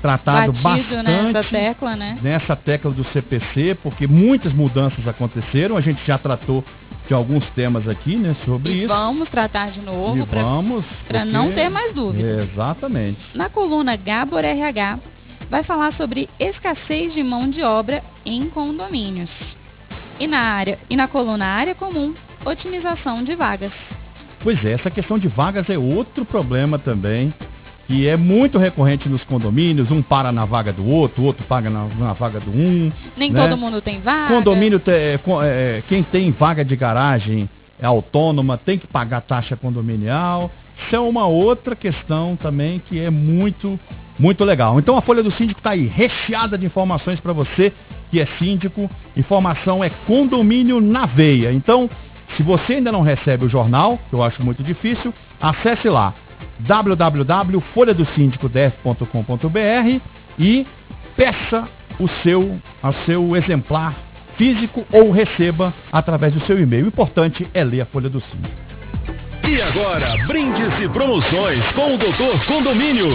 tratado batido bastante nessa tecla do CPC, porque muitas mudanças aconteceram. A gente já tratou de alguns temas aqui, né, sobre isso. Vamos tratar de novo para não ter mais dúvidas. Exatamente. Na coluna Gabor RH, vai falar sobre escassez de mão de obra em condomínios. E na coluna Área Comum, otimização de vagas. Pois é, essa questão de vagas é outro problema também, que é muito recorrente nos condomínios. Um para na vaga do outro, o outro paga na vaga do um. Nem todo mundo tem vaga. Condomínio, quem tem vaga de garagem é autônoma, tem que pagar taxa condominial. Isso é uma outra questão também que é muito legal. Então a Folha do Síndico está aí, recheada de informações para você que é síndico. Informação é condomínio na veia. Então, se você ainda não recebe o jornal, que eu acho muito difícil, acesse lá www.folhadosindicodf.com.br e peça o seu exemplar físico ou receba através do seu e-mail. O importante é ler a Folha do Síndico. E agora, brindes e promoções com o Doutor Condomínio.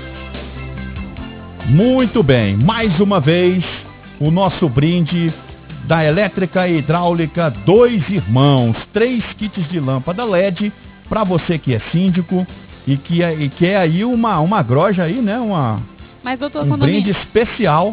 Muito bem, mais uma vez o nosso brinde da Elétrica e Hidráulica Dois Irmãos, 3 kits de lâmpada LED para você que é síndico e que é aí uma groja aí, né? Mas, doutor um brinde especial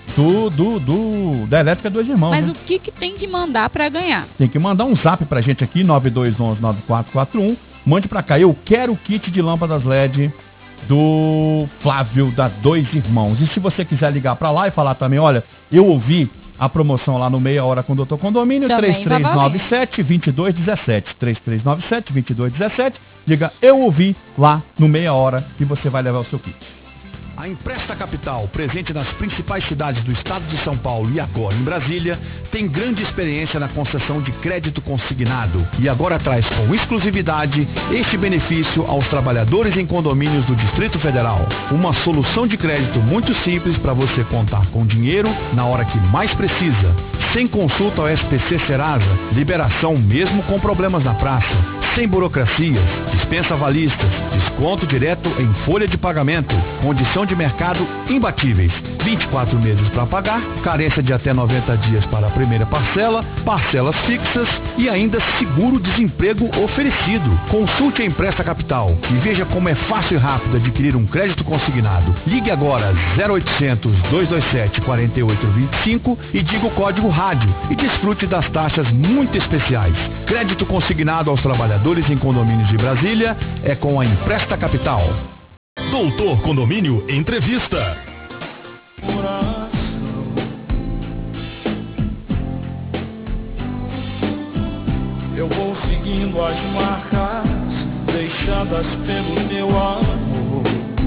da Elétrica Dois Irmãos. Mas né? O que tem que mandar para ganhar? Tem que mandar um zap pra gente aqui, 9211-9441. Mande pra cá, eu quero o kit de lâmpadas LED do Flávio da Dois Irmãos. E se você quiser ligar pra lá e falar também, olha, eu ouvi a promoção lá no Meia Hora com o Doutor Condomínio, 3397-2217. 3397-2217. Diga, eu ouvi lá no Meia Hora e você vai levar o seu kit. A Empresta Capital, presente nas principais cidades do estado de São Paulo e agora em Brasília, tem grande experiência na concessão de crédito consignado e agora traz com exclusividade este benefício aos trabalhadores em condomínios do Distrito Federal. Uma solução de crédito muito simples para você contar com dinheiro na hora que mais precisa, sem consulta ao SPC Serasa, liberação mesmo com problemas na praça, sem burocracias, dispensa avalistas, desconto direto em folha de pagamento, condição de mercado imbatíveis, 24 meses para pagar, carência de até 90 dias para a primeira parcela, parcelas fixas e ainda seguro-desemprego oferecido. Consulte a Empresta Capital e veja como é fácil e rápido adquirir um crédito consignado. Ligue agora 0800-227-4825 e diga o código rádio e desfrute das taxas muito especiais. Crédito consignado aos trabalhadores em condomínios de Brasília é com a Empresta Capital. Doutor Condomínio Entrevista. Eu vou seguindo as marcas deixadas pelo teu amor.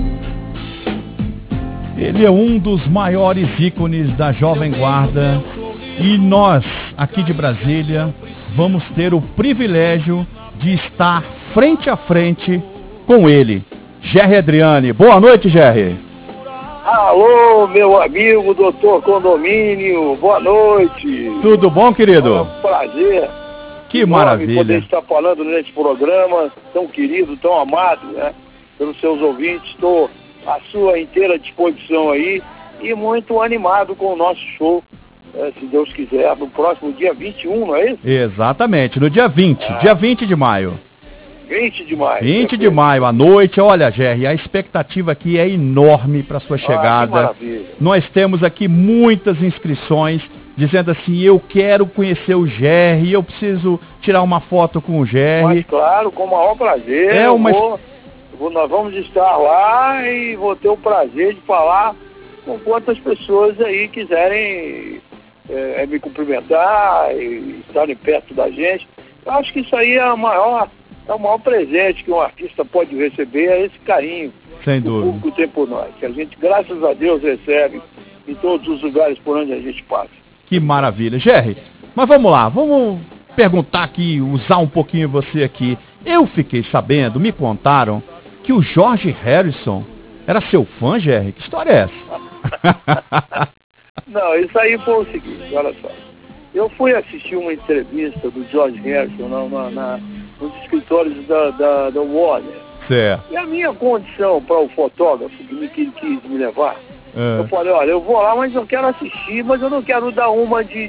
Ele é um dos maiores ícones da Jovem Guarda e nós, aqui de Brasília, vamos ter o privilégio de estar frente a frente com ele. Gerry Adriani. Boa noite, Gerry. Alô, meu amigo Doutor Condomínio. Boa noite. Tudo bom, querido? É um prazer. Que maravilha. Poder estar falando nesse programa tão querido, tão amado, né? Pelos seus ouvintes. Estou à sua inteira disposição aí e muito animado com o nosso show. Se Deus quiser, no próximo dia 21, não é isso? Exatamente, no dia 20, dia 20 de maio. 20 de maio. 20 de maio, à noite. Olha, Gerry, a expectativa aqui é enorme para sua chegada. Que maravilha. Nós temos aqui muitas inscrições dizendo assim, eu quero conhecer o Gerry, eu preciso tirar uma foto com o Gerry. Mas claro, com o maior prazer. Nós vamos estar lá e vou ter o prazer de falar com quantas pessoas aí quiserem me cumprimentar e estarem perto da gente. Eu acho que isso aí é o maior presente que um artista pode receber, é esse carinho. Sem dúvida. Que o público tem por nós, que a gente, graças a Deus, recebe em todos os lugares por onde a gente passa. Que maravilha. Gerry, mas vamos lá, vamos perguntar aqui, usar um pouquinho você aqui. Eu fiquei sabendo, me contaram, que o George Harrison era seu fã, Gerry. Que história é essa? Não, isso aí foi o seguinte, olha só. Eu fui assistir uma entrevista do George Harrison nos escritórios da Warner. Certo. E a minha condição para o fotógrafo que quis me levar Eu falei, olha, eu vou lá, mas eu quero assistir, mas eu não quero dar uma de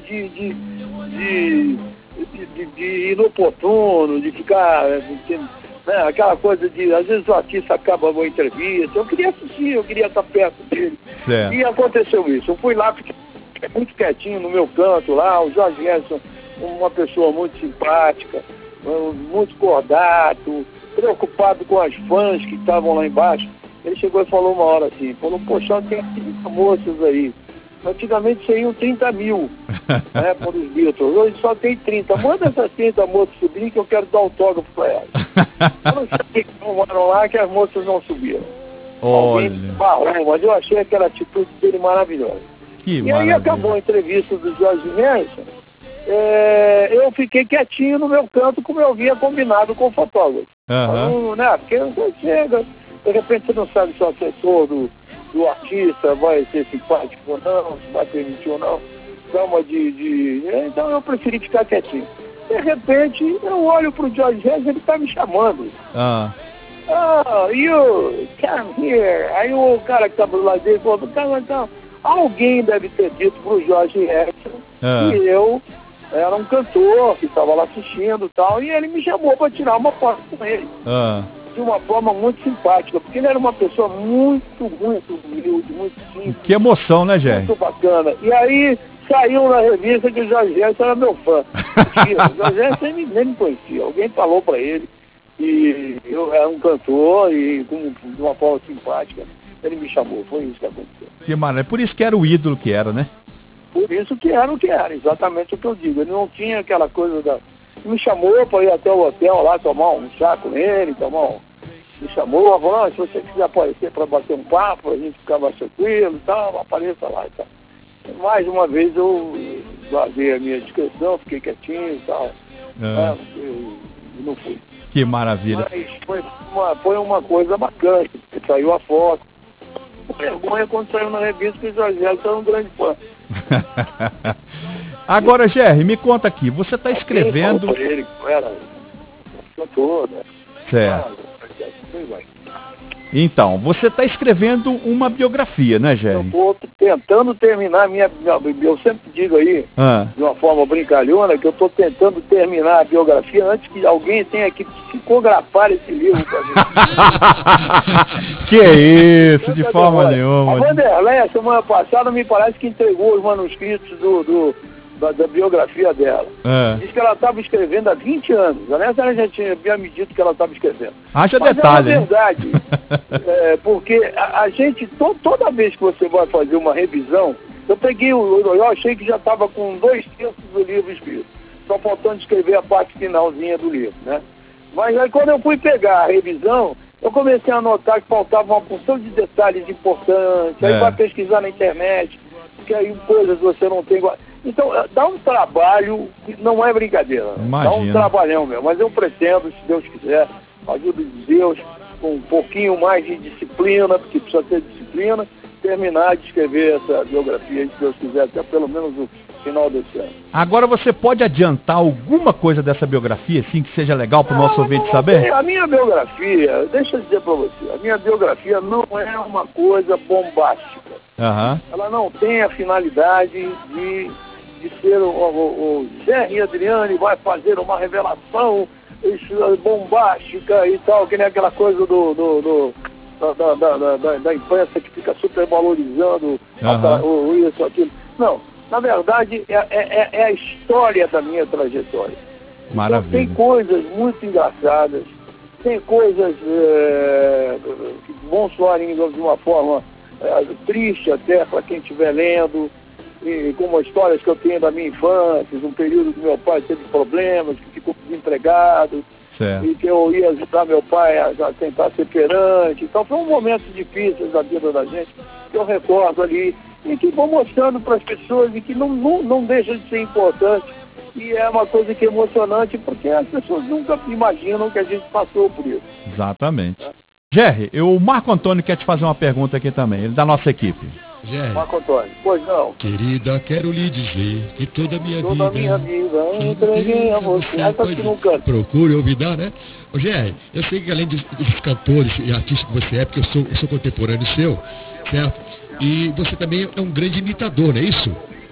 inoportuno, de ficar, né, aquela coisa de, às vezes o artista acaba uma entrevista, eu queria assistir, eu queria estar perto dele. Certo. E aconteceu isso, eu fui lá, fiquei muito quietinho no meu canto lá, o Jorge Gerson, uma pessoa muito simpática, muito cordato, preocupado com as fãs que estavam lá embaixo. Ele chegou e falou uma hora assim, falou, poxa, tem 30 moças aí. Antigamente seriam 30 mil, né, por os Beatles. Hoje só tem 30. Manda essas 30 moças subirem que eu quero dar autógrafo para elas. Eu não sei que arrumaram lá que as moças não subiram. Olha. Alguém barrou, mas eu achei aquela atitude dele maravilhosa. Que e maravilha. aí acabou a entrevista do Jorge Gerson. Eu fiquei quietinho no meu canto, como eu havia combinado com o fotógrafo. Né, porque você chega, de repente você não sabe se o assessor do artista vai ser simpático ou não, se vai permitir ou não. Então eu preferi ficar quietinho. De repente, eu olho pro Jorge Gerson, ele tá me chamando. You come here. Aí o cara que tava do lado dele falou, então, alguém deve ter dito pro Jorge Gerson que eu era um cantor que estava lá assistindo e tal, e ele me chamou para tirar uma foto com ele. De uma forma muito simpática, porque ele era uma pessoa muito humilde, muito simples. Que emoção, né, Jerry? Muito bacana. E aí saiu na revista que o Jorge Gerson era meu fã. O Jorge Gerson nem me conhecia. Alguém falou para ele que eu era um cantor e de uma forma simpática. Ele me chamou. Foi isso que aconteceu. Que maravilha. Por isso que era o ídolo que era, né? Por isso que era o que era. Exatamente o que eu digo. Ele não tinha aquela coisa da... Me chamou para ir até o hotel lá, tomar um chá com ele, me chamou, falou, se você quiser aparecer para bater um papo, a gente ficar mais tranquilo e tal, apareça lá e tal. Mais uma vez eu guardei a minha discreção, fiquei quietinho e tal. E não fui. Que maravilha. Mas foi uma coisa bacana, saiu a foto. Com vergonha quando saiu na revista que o Jorge Gerson era um grande fã. Agora, Jerry, me conta aqui, você está escrevendo... Ele era cantor, né? Certo. Então, você está escrevendo uma biografia, né, Jerry? Eu estou tentando terminar eu sempre digo aí, de uma forma brincalhona, que eu estou tentando terminar a biografia antes que alguém tenha que psicografar esse livro para mim. Que isso, de forma nenhuma. A Vanderlei, a semana passada, me parece que entregou os manuscritos da biografia dela. Diz que ela estava escrevendo há 20 anos. Aliás, ela já tinha me dito que ela estava escrevendo. Haja detalhe. É verdade. Porque a gente, toda vez que você vai fazer uma revisão, eu achei que já estava com 2/3 do livro escrito. Só faltando escrever a parte finalzinha do livro, né? Mas aí quando eu fui pegar a revisão, eu comecei a notar que faltava uma porção de detalhes importantes. Aí vai pesquisar na internet, que aí coisas você não tem... Então, dá um trabalho, não é brincadeira. Imagina. Dá um trabalhão mesmo. Mas eu pretendo, se Deus quiser, ajuda de Deus, com um pouquinho mais de disciplina, porque precisa ter disciplina, terminar de escrever essa biografia, se Deus quiser, até pelo menos no final desse ano. Agora você pode adiantar alguma coisa dessa biografia, assim, que seja legal para o nosso ouvinte saber? A minha biografia, deixa eu dizer para você, a minha biografia não é uma coisa bombástica. Ela não tem a finalidade de ser o Jerry Adriani vai fazer uma revelação bombástica e tal, que nem aquela coisa da imprensa que fica super valorizando isso, aquilo. Não, na verdade é a história da minha trajetória. Maravilha. Então, tem coisas muito engraçadas, tem coisas que vão soar de uma forma triste até para quem estiver lendo, e como histórias que eu tenho da minha infância, um período que meu pai teve problemas, que ficou desempregado, e que eu ia ajudar meu pai a tentar ser perante. Então foi um momento difícil da vida da gente, que eu recordo ali, e que vou mostrando para as pessoas e que não deixa de ser importante. E é uma coisa que é emocionante, porque as pessoas nunca imaginam que a gente passou por isso. Exatamente. Jerry, o Marco Antônio quer te fazer uma pergunta aqui também, ele da nossa equipe. Jerry. Marco Antônio, pois não. Querida, quero lhe dizer que toda a minha vida entreguei a você. Procure olvidar, né? Ô, Jerry, eu sei que além dos cantores e artistas que você é, porque eu sou contemporâneo seu, certo? E você também é um grande imitador, não é isso?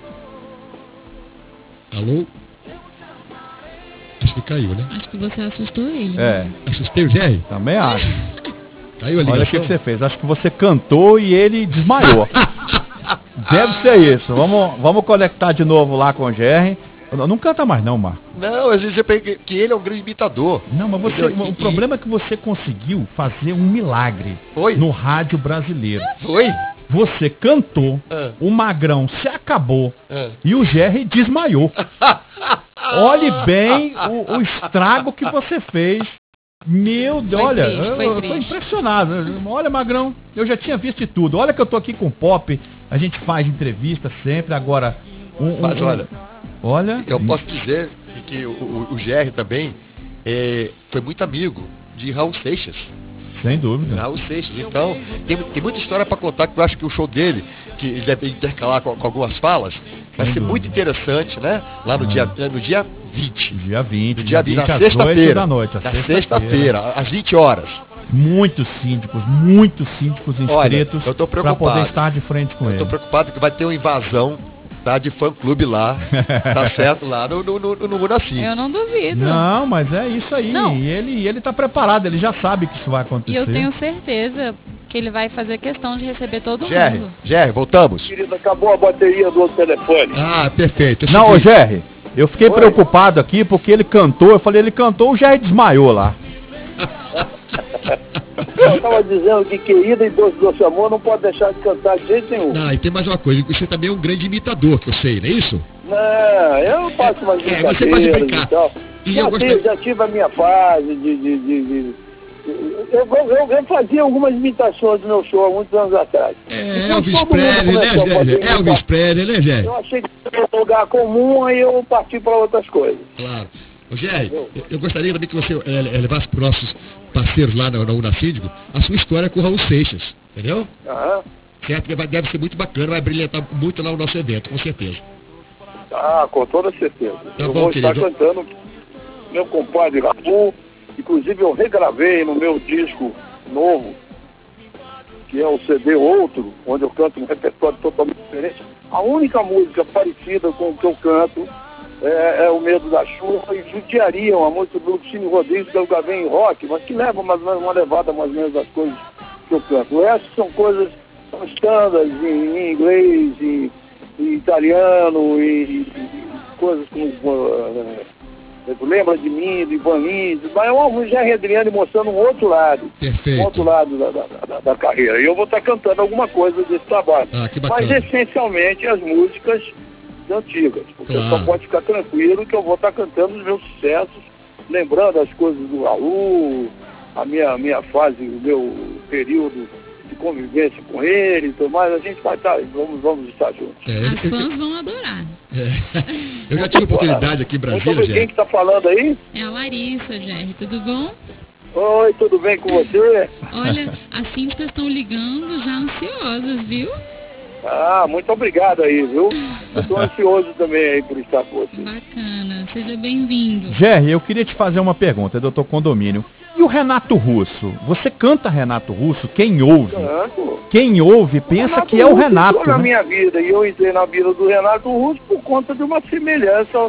Alô? Acho que caiu, né? Acho que você assustou ele. Assustei o Jerry? Também acho. Caiu a ligação? Olha o que você fez. Acho que você cantou e ele desmaiou. Deve ser isso. Vamos conectar de novo lá com o Jerry. Não canta mais não, Marco. Não, às vezes eu pensei que ele é um grande imitador. Não, mas você, o problema é que você conseguiu fazer um milagre no rádio brasileiro. Foi? Você cantou, o Magrão se acabou e o Jerry desmaiou. Olhe bem o estrago que você fez. Meu Deus, olha, eu tô impressionado. Olha, Magrão, eu já tinha visto de tudo. Olha que eu tô aqui com o Pop, a gente faz entrevista sempre, agora... Mas olha... Eu posso dizer que o GR também foi muito amigo de Raul Seixas. Sem dúvida. Raul Seixas. Então, tem muita história para contar, que eu acho que o show dele, que ele deve intercalar com algumas falas, vai ser muito interessante, né? Lá no dia 20. Dia 20. No dia 20, na sexta-feira. Na sexta-feira, às 20 horas. Muitos síndicos inscritos para poder estar de frente com ele. Eu tô preocupado que vai ter uma invasão, tá, de fã-clube lá, tá certo? Lá no Muracim. Eu não duvido. Não, mas é isso aí. Não. E ele tá preparado, ele já sabe que isso vai acontecer. E eu tenho certeza que ele vai fazer questão de receber todo mundo. Jerry, voltamos. Querido, acabou a bateria do outro telefone. Ah, perfeito. Não, ô Jerry, eu fiquei preocupado aqui porque ele cantou, eu falei, ele cantou, o Jerry desmaiou lá. Eu estava dizendo que querida e doce amor não pode deixar de cantar de jeito nenhum. E tem mais uma coisa, você também é um grande imitador, que eu sei, não é isso? Não, eu não faço mais você pode brincar. Já tive a minha fase eu fazia algumas imitações do meu show há muitos anos atrás. Elvis Presley, né, Elvis Presley, né, Jerry? Eu achei que era um lugar comum, aí eu parti para outras coisas. Claro. Ô, Jerry, eu gostaria também que você levasse para os nossos parceiros lá na Unacíndico a sua história com o Raul Seixas, entendeu? Certo? Deve ser muito bacana, vai brilhantar muito lá o nosso evento, com certeza. Com toda certeza. Tá eu bom, vou querido. estar cantando meu compadre Raul, inclusive eu regravei no meu disco novo, que é o CD Outro, onde eu canto um repertório totalmente diferente. A única música parecida com o que eu canto é O Medo da Chuva e Judiaria, uma música do Lucínio Rodrigues, que é o Gavém Rock, mas que leva mais ou menos uma levada mais ou menos das coisas que eu canto. Essas são coisas standards em inglês, em italiano, e coisas como Lembra de Mim, do Ivan Lins, mas é um Jerry Adriani mostrando um outro lado. Perfeito. Um outro lado da carreira. E eu vou estar cantando alguma coisa desse trabalho. Que bacana. Mas essencialmente as músicas antigas. Porque claro. Só pode ficar tranquilo que eu vou estar cantando os meus sucessos, lembrando as coisas do Raul, a minha fase, o meu período de convivência com ele, então, mas a gente vai estar, vamos estar juntos. As fãs vão adorar. Eu já tive oportunidade aqui em Brasília, Quem que está falando aí? É a Larissa, Jerry, tudo bom? Oi, tudo bem com você? Olha, as síndicas estão ligando já ansiosas, viu? Muito obrigado aí, viu? Eu estou ansioso também aí por estar com você. Bacana, seja bem-vindo. Jerry, eu queria te fazer uma pergunta, doutor Condomínio. E o Renato Russo? Você canta Renato Russo? Quem ouve? Canto. Quem ouve pensa que é o Renato. Entrou na minha vida, e eu entrei na vida do Renato Russo por conta de uma semelhança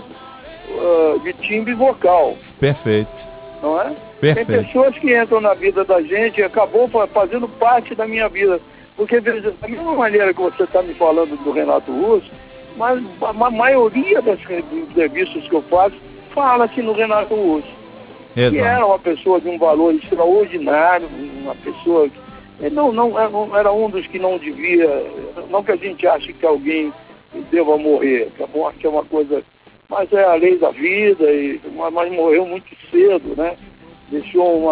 de timbre vocal. Perfeito. Não é? Perfeito. Tem pessoas que entram na vida da gente e acabou fazendo parte da minha vida. Porque, veja, da mesma maneira que você está me falando do Renato Russo, mas a maioria das entrevistas que eu faço fala-se no Renato Russo. Exato. Que era uma pessoa de um valor extraordinário, uma pessoa que não era um dos que não devia, não que a gente ache que alguém deva morrer, que a morte é uma coisa, mas é a lei da vida, mas morreu muito cedo, né? Deixou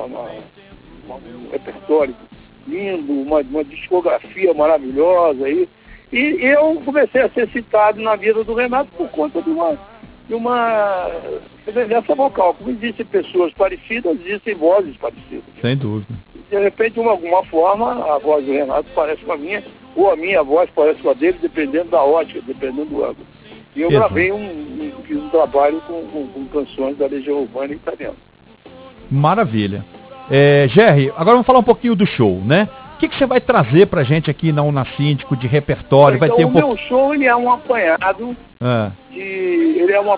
um repertório lindo, uma discografia maravilhosa aí. E eu comecei a ser citado na vida do Renato por conta de uma semelhança vocal. Como existem pessoas parecidas, existem vozes parecidas. Sem dúvida. De repente, de alguma forma, a voz do Renato parece com a minha, ou a minha voz parece com a dele, dependendo da ótica, dependendo do ângulo. E eu gravei fiz um trabalho com canções da Legião Urbana italiana. Maravilha. Jerry, agora vamos falar um pouquinho do show, né? que você vai trazer pra gente aqui na Unasíndico de repertório? Então, vai ter o meu show, ele é um apanhado, ele é um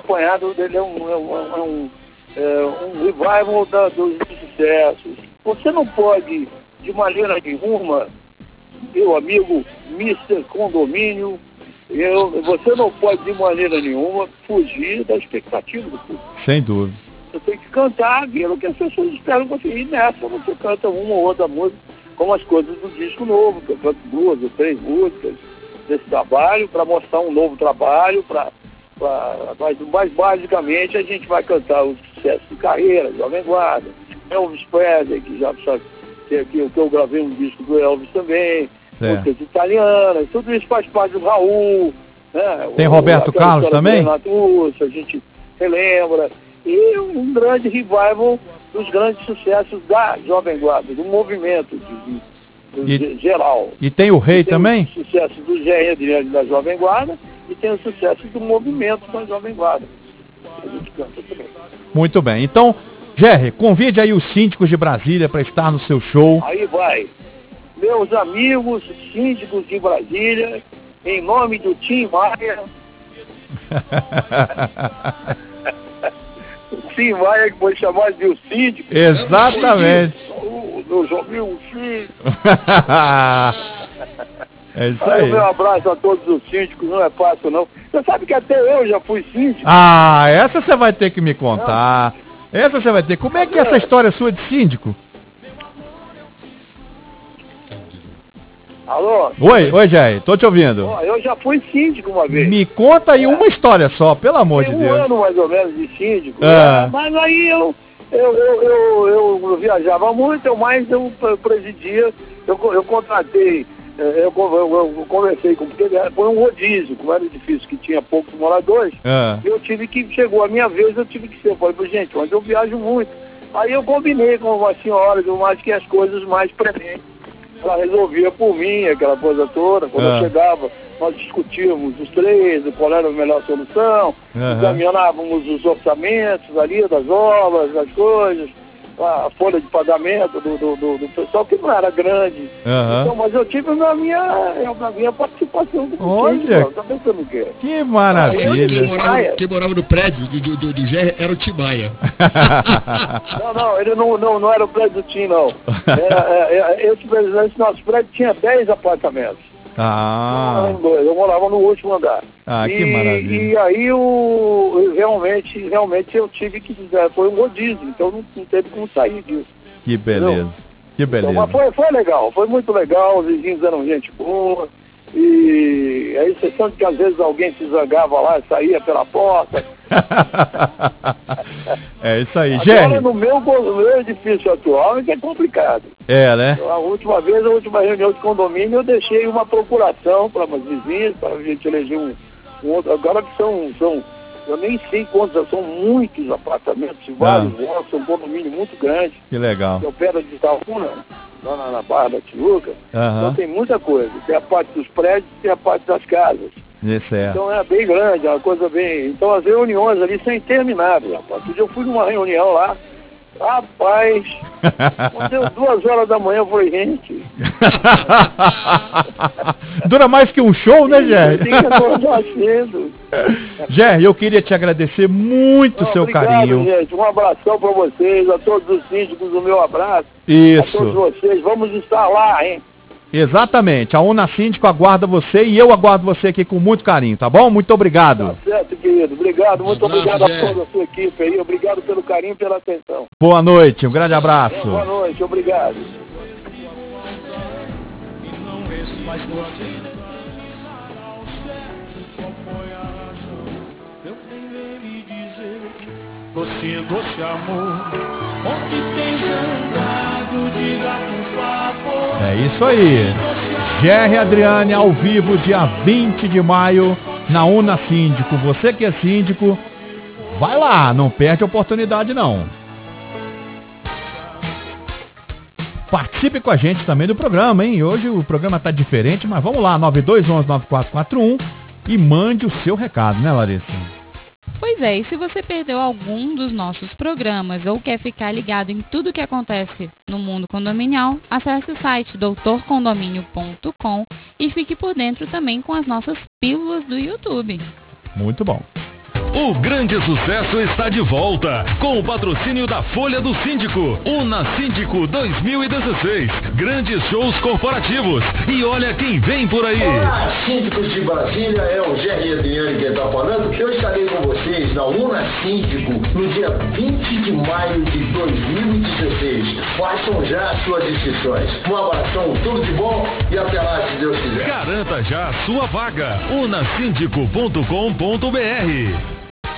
revival dos sucessos. Você não pode, de maneira nenhuma, meu amigo Mr. Condomínio, você não pode, de maneira nenhuma, fugir da expectativa do público. Sem dúvida. Você tem que cantar aquilo que as pessoas esperam você. E nessa você canta uma ou outra música, como as coisas do disco novo, que eu canto 2 ou 3 músicas desse trabalho, para mostrar um novo trabalho, mas basicamente a gente vai cantar os sucessos de carreira, Jovem Guarda, Elvis Presley, que eu gravei um disco do Elvis também, músicas italianas, tudo isso faz parte do Raul, né? Tem Roberto Carlos também? A gente relembra. E um grande revival dos grandes sucessos da Jovem Guarda, do movimento geral. E tem o Rei também? O sucesso do Jerry Adriane da Jovem Guarda e tem o sucesso do movimento da Jovem Guarda. A gente canta também. Muito bem. Então, Jerry, convide aí os síndicos de Brasília para estar no seu show. Aí vai. Meus amigos síndicos de Brasília, em nome do Tim Maia. Tim Maia, que foi chamado de o síndico. Exatamente. Meus amigos síndicos. É isso aí. Meu abraço a todos os síndicos, não é fácil não. Você sabe que até eu já fui síndico. Ah, essa você vai ter que me contar. Essa você vai ter. Como é que é essa história sua de síndico? Alô? Oi, Jair, tô te ouvindo. Eu já fui síndico uma vez. Me conta aí uma história só, pelo amor de Deus. Um ano mais ou menos de síndico. Mas aí eu viajava muito, eu presidia, eu contratei, eu conversei com, porque foi um rodízio, como era um edifício que tinha poucos moradores, chegou a minha vez, eu tive que ser. Eu falei, gente, mas eu viajo muito. Aí eu combinei com uma senhora, mais que as coisas mais prementes. Ela resolvia por mim, aquela coisa toda. Quando eu chegava, nós discutíamos os três, qual era a melhor solução, examinávamos os orçamentos ali, das obras, das coisas, a folha de pagamento do pessoal, que não era grande. Então, mas eu tive a minha participação do Olha, tá pensando o quê? Que maravilha. Quem morava no prédio do Gé era o Tim Maia. Não, ele não era o prédio do Tim, não. Esse nosso prédio tinha 10 apartamentos. Eu morava no último andar. Que maravilha. E aí realmente eu tive que dizer, foi um rodízio, então não teve como sair disso. Que beleza. Entendeu? Que beleza. Então, mas foi legal, foi muito legal, os vizinhos eram gente boa. E a exceção de que às vezes alguém se zangava lá e saía pela porta. É isso aí, Agora, no meu edifício atual é que é complicado. Né? A última reunião de condomínio, eu deixei uma procuração para umas vizinhas, para a gente eleger um outro. Agora que são, eu nem sei quantos, são muitos apartamentos, vários votos, é um condomínio muito grande. Que legal. Que opera de Itaúna, lá na Barra da Tijuca. Então tem muita coisa. Tem a parte dos prédios, tem a parte das casas. Isso é. Então é bem grande, é uma coisa bem... Então as reuniões ali são intermináveis, rapaz. Outro dia eu fui numa reunião lá, rapaz, quando deu 2 horas da manhã, eu falei, gente... Dura mais que um show, né, Gé? Tem que acordar cedo. Gé, eu queria te agradecer muito o seu carinho. Gente, um abração para vocês, a todos os síndicos, o meu abraço. Isso. A todos vocês, vamos estar lá, hein? Exatamente, a Unasíndico aguarda você e eu aguardo você aqui com muito carinho, tá bom? Muito obrigado. Tá certo, querido, obrigado, muito obrigado a toda a sua equipe aí, obrigado pelo carinho e pela atenção. Boa noite, um grande abraço. Boa noite, obrigado. Doce, doce amor, onde tens andado, diga por favor. É isso aí. Jerry Adriane ao vivo, dia 20 de maio, na Unasíndico. Você que é síndico, vai lá, não perde a oportunidade não. Participe com a gente também do programa, hein? Hoje o programa tá diferente, mas vamos lá, 9211-9441 e mande o seu recado, né, Larissa? Pois é, e se você perdeu algum dos nossos programas ou quer ficar ligado em tudo que acontece no mundo condominial, acesse o site doutorcondomínio.com e fique por dentro também com as nossas pílulas do YouTube. Muito bom. O grande sucesso está de volta, com o patrocínio da Folha do Síndico, Unasíndico 2016, grandes shows corporativos, e olha quem vem por aí. Olá, síndicos de Brasília, é o Gerry Adriane quem está falando. Eu estarei com vocês na Unasíndico no dia 20 de maio de 2016. Façam já as suas inscrições. Um abração, tudo de bom e até lá, se Deus quiser. Garanta já a sua vaga, unasíndico.com.br.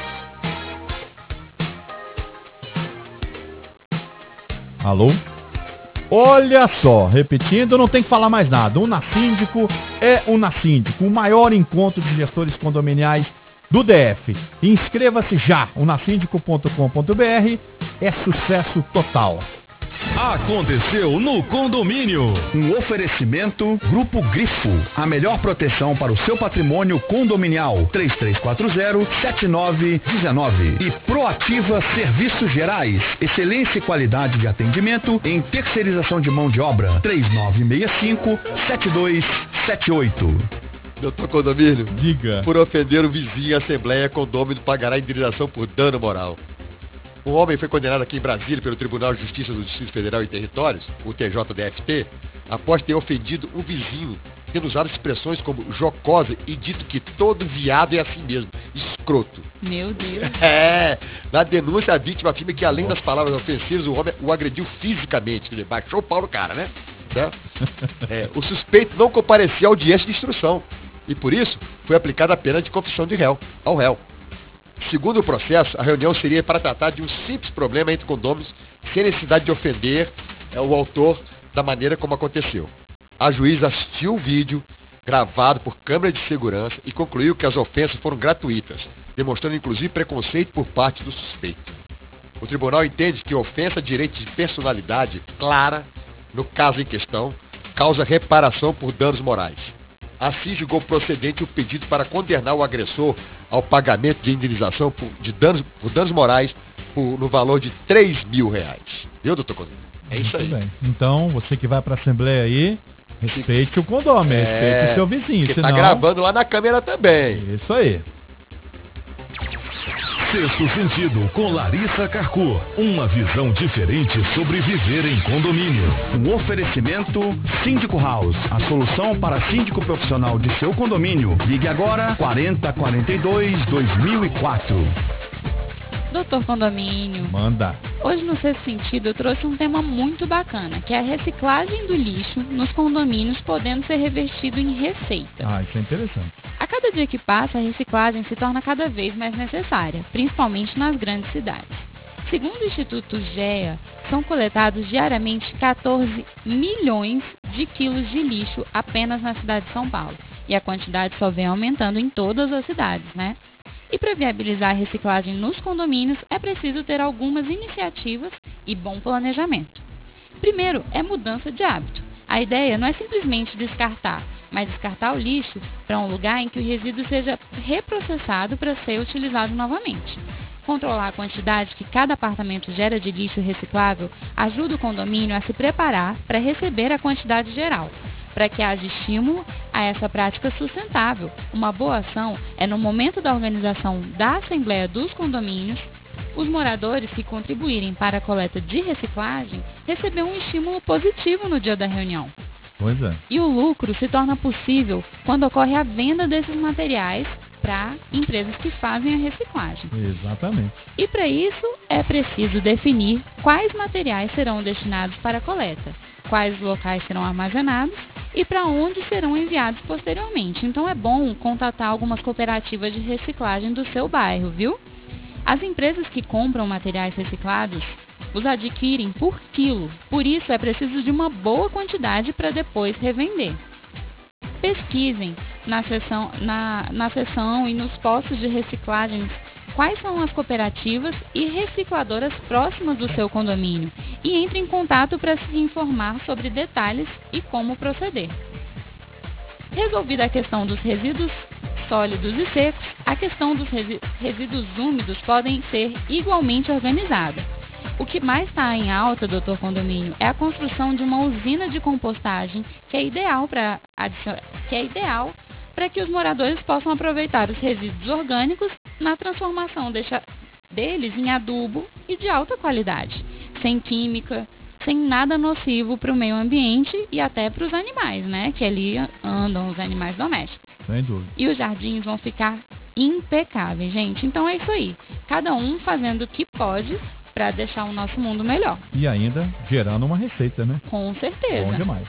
Alô? Olha só, repetindo, não tem que falar mais nada. Unasíndico é Unasíndico, o maior encontro de gestores condominiais do DF. Inscreva-se já, unasíndico.com.br, é sucesso total. Aconteceu no condomínio. Um oferecimento Grupo Grifo, a melhor proteção para o seu patrimônio condominial. 3340-7919. E Proativa Serviços Gerais, excelência e qualidade de atendimento em terceirização de mão de obra. 3965-7278. Doutor Condomínio, diga. Por ofender o vizinho, a Assembleia Condômino pagará indenização por dano moral. Um homem foi condenado aqui em Brasília pelo Tribunal de Justiça do Distrito Federal e Territórios, o TJDFT, após ter ofendido um vizinho, tendo usado expressões como jocosa e dito que todo viado é assim mesmo, escroto. Meu Deus. Na denúncia a vítima afirma que além das palavras ofensivas, o homem o agrediu fisicamente, quer dizer, baixou o pau no cara, né? O suspeito não comparecia à audiência de instrução e por isso foi aplicada a pena de confissão de réu ao réu. Segundo o processo, a reunião seria para tratar de um simples problema entre condôminos, sem necessidade de ofender o autor da maneira como aconteceu. A juíza assistiu o vídeo, gravado por câmera de segurança, e concluiu que as ofensas foram gratuitas, demonstrando inclusive preconceito por parte do suspeito. O tribunal entende que ofensa a direito de personalidade clara, no caso em questão, causa reparação por danos morais. Assim julgou procedente o pedido para condenar o agressor ao pagamento de indenização por danos morais no valor de R$3.000. Viu, doutor Condomínio? É isso aí. Bem. Então, você que vai para a Assembleia aí, respeite o condomínio, respeite o seu vizinho. Que senão... tá gravando lá na câmera também. Isso aí. Sexto Sentido, com Larissa Carcu. Uma visão diferente sobre viver em condomínio. Um oferecimento Síndico House, a solução para síndico profissional de seu condomínio. Ligue agora 4042-2004. Doutor Condomínio. Manda. Hoje no Sexto Sentido eu trouxe um tema muito bacana, que é a reciclagem do lixo nos condomínios podendo ser revertido em receita. Isso é interessante. A cada dia que passa, a reciclagem se torna cada vez mais necessária, principalmente nas grandes cidades. Segundo o Instituto GEA, são coletados diariamente 14 milhões de quilos de lixo apenas na cidade de São Paulo. E a quantidade só vem aumentando em todas as cidades, né? E para viabilizar a reciclagem nos condomínios, é preciso ter algumas iniciativas e bom planejamento. Primeiro, é mudança de hábito. A ideia não é simplesmente descartar, mas descartar o lixo para um lugar em que o resíduo seja reprocessado para ser utilizado novamente. Controlar a quantidade que cada apartamento gera de lixo reciclável ajuda o condomínio a se preparar para receber a quantidade geral, para que haja estímulo a essa prática sustentável. Uma boa ação é no momento da organização da Assembleia dos Condomínios, os moradores que contribuírem para a coleta de reciclagem receber um estímulo positivo no dia da reunião. Pois é. E o lucro se torna possível quando ocorre a venda desses materiais para empresas que fazem a reciclagem. Exatamente. E para isso é preciso definir quais materiais serão destinados para a coleta, quais locais serão armazenados e para onde serão enviados posteriormente. Então é bom contatar algumas cooperativas de reciclagem do seu bairro, viu? As empresas que compram materiais reciclados os adquirem por quilo, por isso é preciso de uma boa quantidade para depois revender. Pesquisem na seção e nos postos de reciclagens quais são as cooperativas e recicladoras próximas do seu condomínio e entre em contato para se informar sobre detalhes e como proceder. Resolvida a questão dos resíduos sólidos e secos, a questão dos resíduos úmidos podem ser igualmente organizada. O que mais está em alta, doutor Condomínio, é a construção de uma usina de compostagem que é ideal para que os moradores possam aproveitar os resíduos orgânicos na transformação deles em adubo e de alta qualidade, sem química, sem nada nocivo para o meio ambiente e até para os animais, né? Que ali andam os animais domésticos. Sem dúvida. E os jardins vão ficar impecáveis, gente. Então é isso aí. Cada um fazendo o que pode para deixar o nosso mundo melhor. E ainda gerando uma receita, né? Com certeza. Bom demais.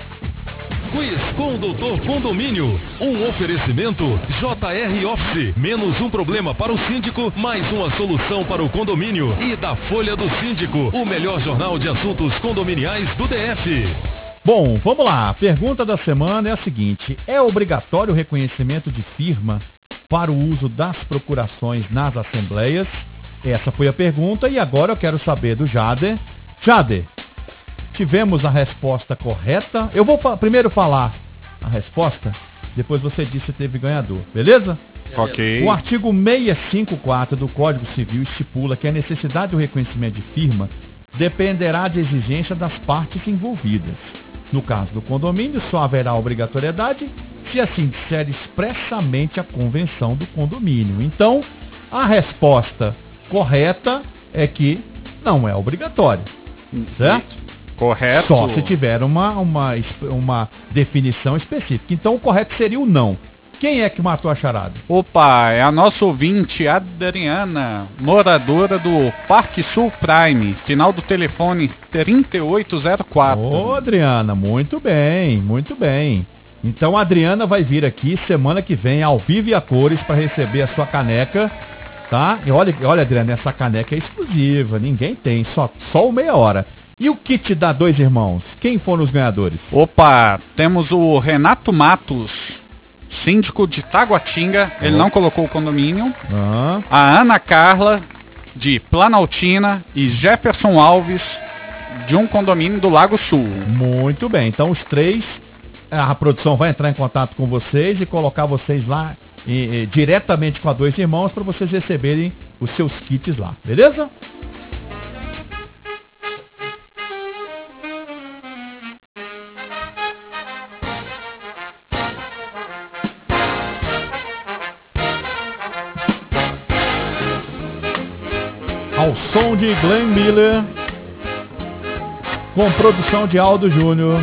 Quiz com o Doutor Condomínio. Um oferecimento JR Office. Menos um problema para o síndico, mais uma solução para o condomínio. E da Folha do Síndico, o melhor jornal de assuntos condominiais do DF. Bom, vamos lá. A pergunta da semana é a seguinte: é obrigatório o reconhecimento de firma para o uso das procurações nas assembleias? Essa foi a pergunta e agora eu quero saber do Jader. Jader, tivemos a resposta correta. Eu vou primeiro falar a resposta, depois você diz se teve ganhador, beleza? Ok. O artigo 654 do Código Civil estipula que a necessidade do reconhecimento de firma dependerá de exigência das partes envolvidas. No caso do condomínio, só haverá obrigatoriedade se assim disser expressamente a convenção do condomínio. Então, a resposta correta é que não é obrigatório, certo? Correto. Só se tiver uma definição específica. Então o correto seria o não. Quem é que matou a charada? Opa, é a nossa ouvinte Adriana, moradora do Parque Sul Prime, final do telefone 3804. Ô, Adriana, muito bem, muito bem. Então a Adriana vai vir aqui semana que vem ao vivo e a cores para receber a sua caneca. Tá? E olha, Adriana, essa caneca é exclusiva, ninguém tem, só o meia hora. E o kit da Dois Irmãos? Quem foram os ganhadores? Opa, temos o Renato Matos, síndico de Taguatinga, ele não colocou o condomínio. A Ana Carla, de Planaltina, e Jefferson Alves, de um condomínio do Lago Sul. Muito bem, então os três, a produção vai entrar em contato com vocês e colocar vocês lá diretamente com a Dois Irmãos para vocês receberem os seus kits lá, beleza? Ao som de Glenn Miller, com produção de Aldo Júnior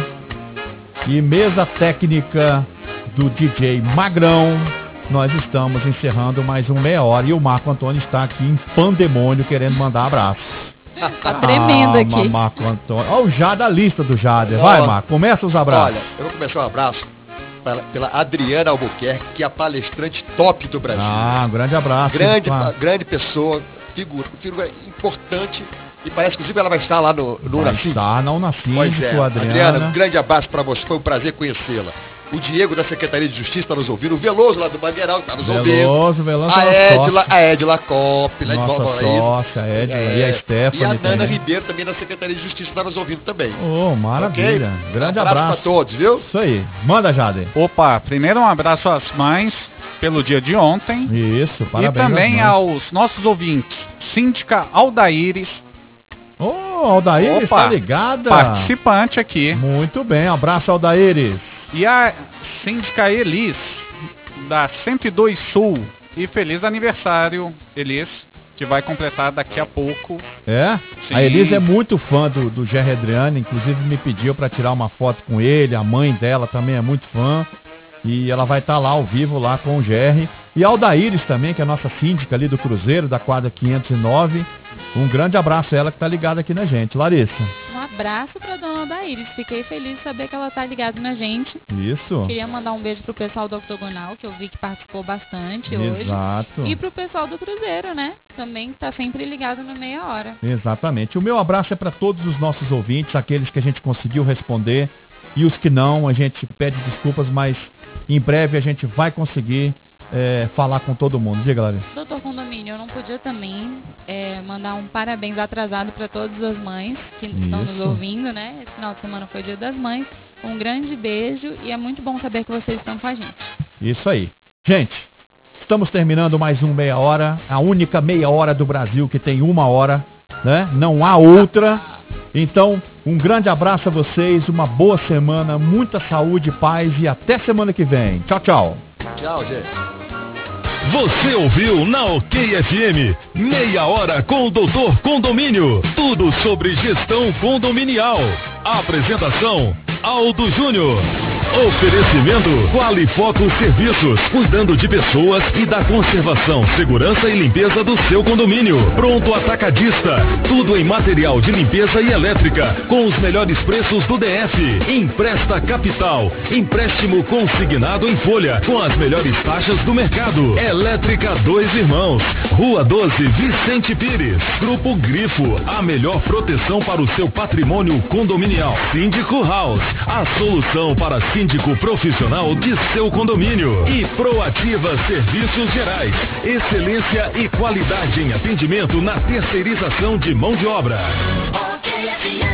e mesa técnica do DJ Magrão, nós estamos encerrando mais meia hora e o Marco Antônio está aqui em pandemônio querendo mandar abraço. Tá tremendo aqui. Marco Antônio. Olha o Jader, a lista do Jader. Vai, Marco, começa os abraços. Olha, eu vou começar um abraço pela Adriana Albuquerque, que é a palestrante top do Brasil. Ah, um grande abraço. Grande pessoa, figura importante. E parece que, inclusive, ela vai estar lá no Unacim. Está na Unacim, pois é. Adriana, um grande abraço para você, foi um prazer conhecê-la. O Diego da Secretaria de Justiça está nos ouvindo, o Veloso lá do Mangueiral está nos ouvindo. Veloso, a Edila Cop, lá de Valparaíso. E a Stephanie. E a Nana Ribeiro também da Secretaria de Justiça está nos ouvindo também. Oh, maravilha. Okay? Grande abraço para todos, viu? Isso aí. Manda, Jader. Opa, primeiro um abraço às mães pelo dia de ontem. Isso, parabéns. E também aos nossos ouvintes, Síndica Aldaíris. Aldaíris, tá ligada? Participante aqui. Muito bem, abraço, Aldaíris. E a Síndica Elis, da 102 Sul. E feliz aniversário, Elis, que vai completar daqui a pouco. É? Sim. A Elis é muito fã do Jerry Adriano, inclusive me pediu para tirar uma foto com ele. A mãe dela também é muito fã. E ela vai estar lá ao vivo lá com o Jerry. E a Aldaíris também, que é a nossa síndica ali do Cruzeiro, da quadra 509. Um grande abraço a ela que tá ligada aqui na gente. Larissa. Um abraço pra dona Aldaíris. Fiquei feliz de saber que ela tá ligada na gente. Isso. Queria mandar um beijo pro pessoal do Octogonal, que eu vi que participou bastante hoje. Exato. E pro pessoal do Cruzeiro, né? Também tá sempre ligado no meia hora. Exatamente. O meu abraço é para todos os nossos ouvintes, aqueles que a gente conseguiu responder. E os que não, a gente pede desculpas, mas em breve a gente vai conseguir falar com todo mundo. Diga, Larissa. Doutor Condomínio, eu não podia também mandar um parabéns atrasado para todas as mães que estão nos ouvindo, né? Esse final de semana foi Dia das Mães. Um grande beijo e é muito bom saber que vocês estão com a gente. Isso aí. Gente, estamos terminando mais um Meia Hora, a única meia hora do Brasil que tem 1 hora, né? Não há outra. Então, um grande abraço a vocês, uma boa semana, muita saúde, paz e até semana que vem. Tchau, tchau. Tchau, gente. Você ouviu na OK FM, Meia Hora com o Doutor Condomínio. Tudo sobre gestão condominial. Apresentação, Aldo Júnior. Oferecimento Qualifoco Serviços, cuidando de pessoas e da conservação, segurança e limpeza do seu condomínio. Pronto Atacadista, tudo em material de limpeza e elétrica, com os melhores preços do DF. Empresta Capital, empréstimo consignado em folha, com as melhores taxas do mercado. Elétrica Dois Irmãos, Rua 12, Vicente Pires. Grupo Grifo, a melhor proteção para o seu patrimônio condominial. Síndico House, a solução para síndico profissional de seu condomínio. E Proativa Serviços Gerais, excelência e qualidade em atendimento na terceirização de mão de obra.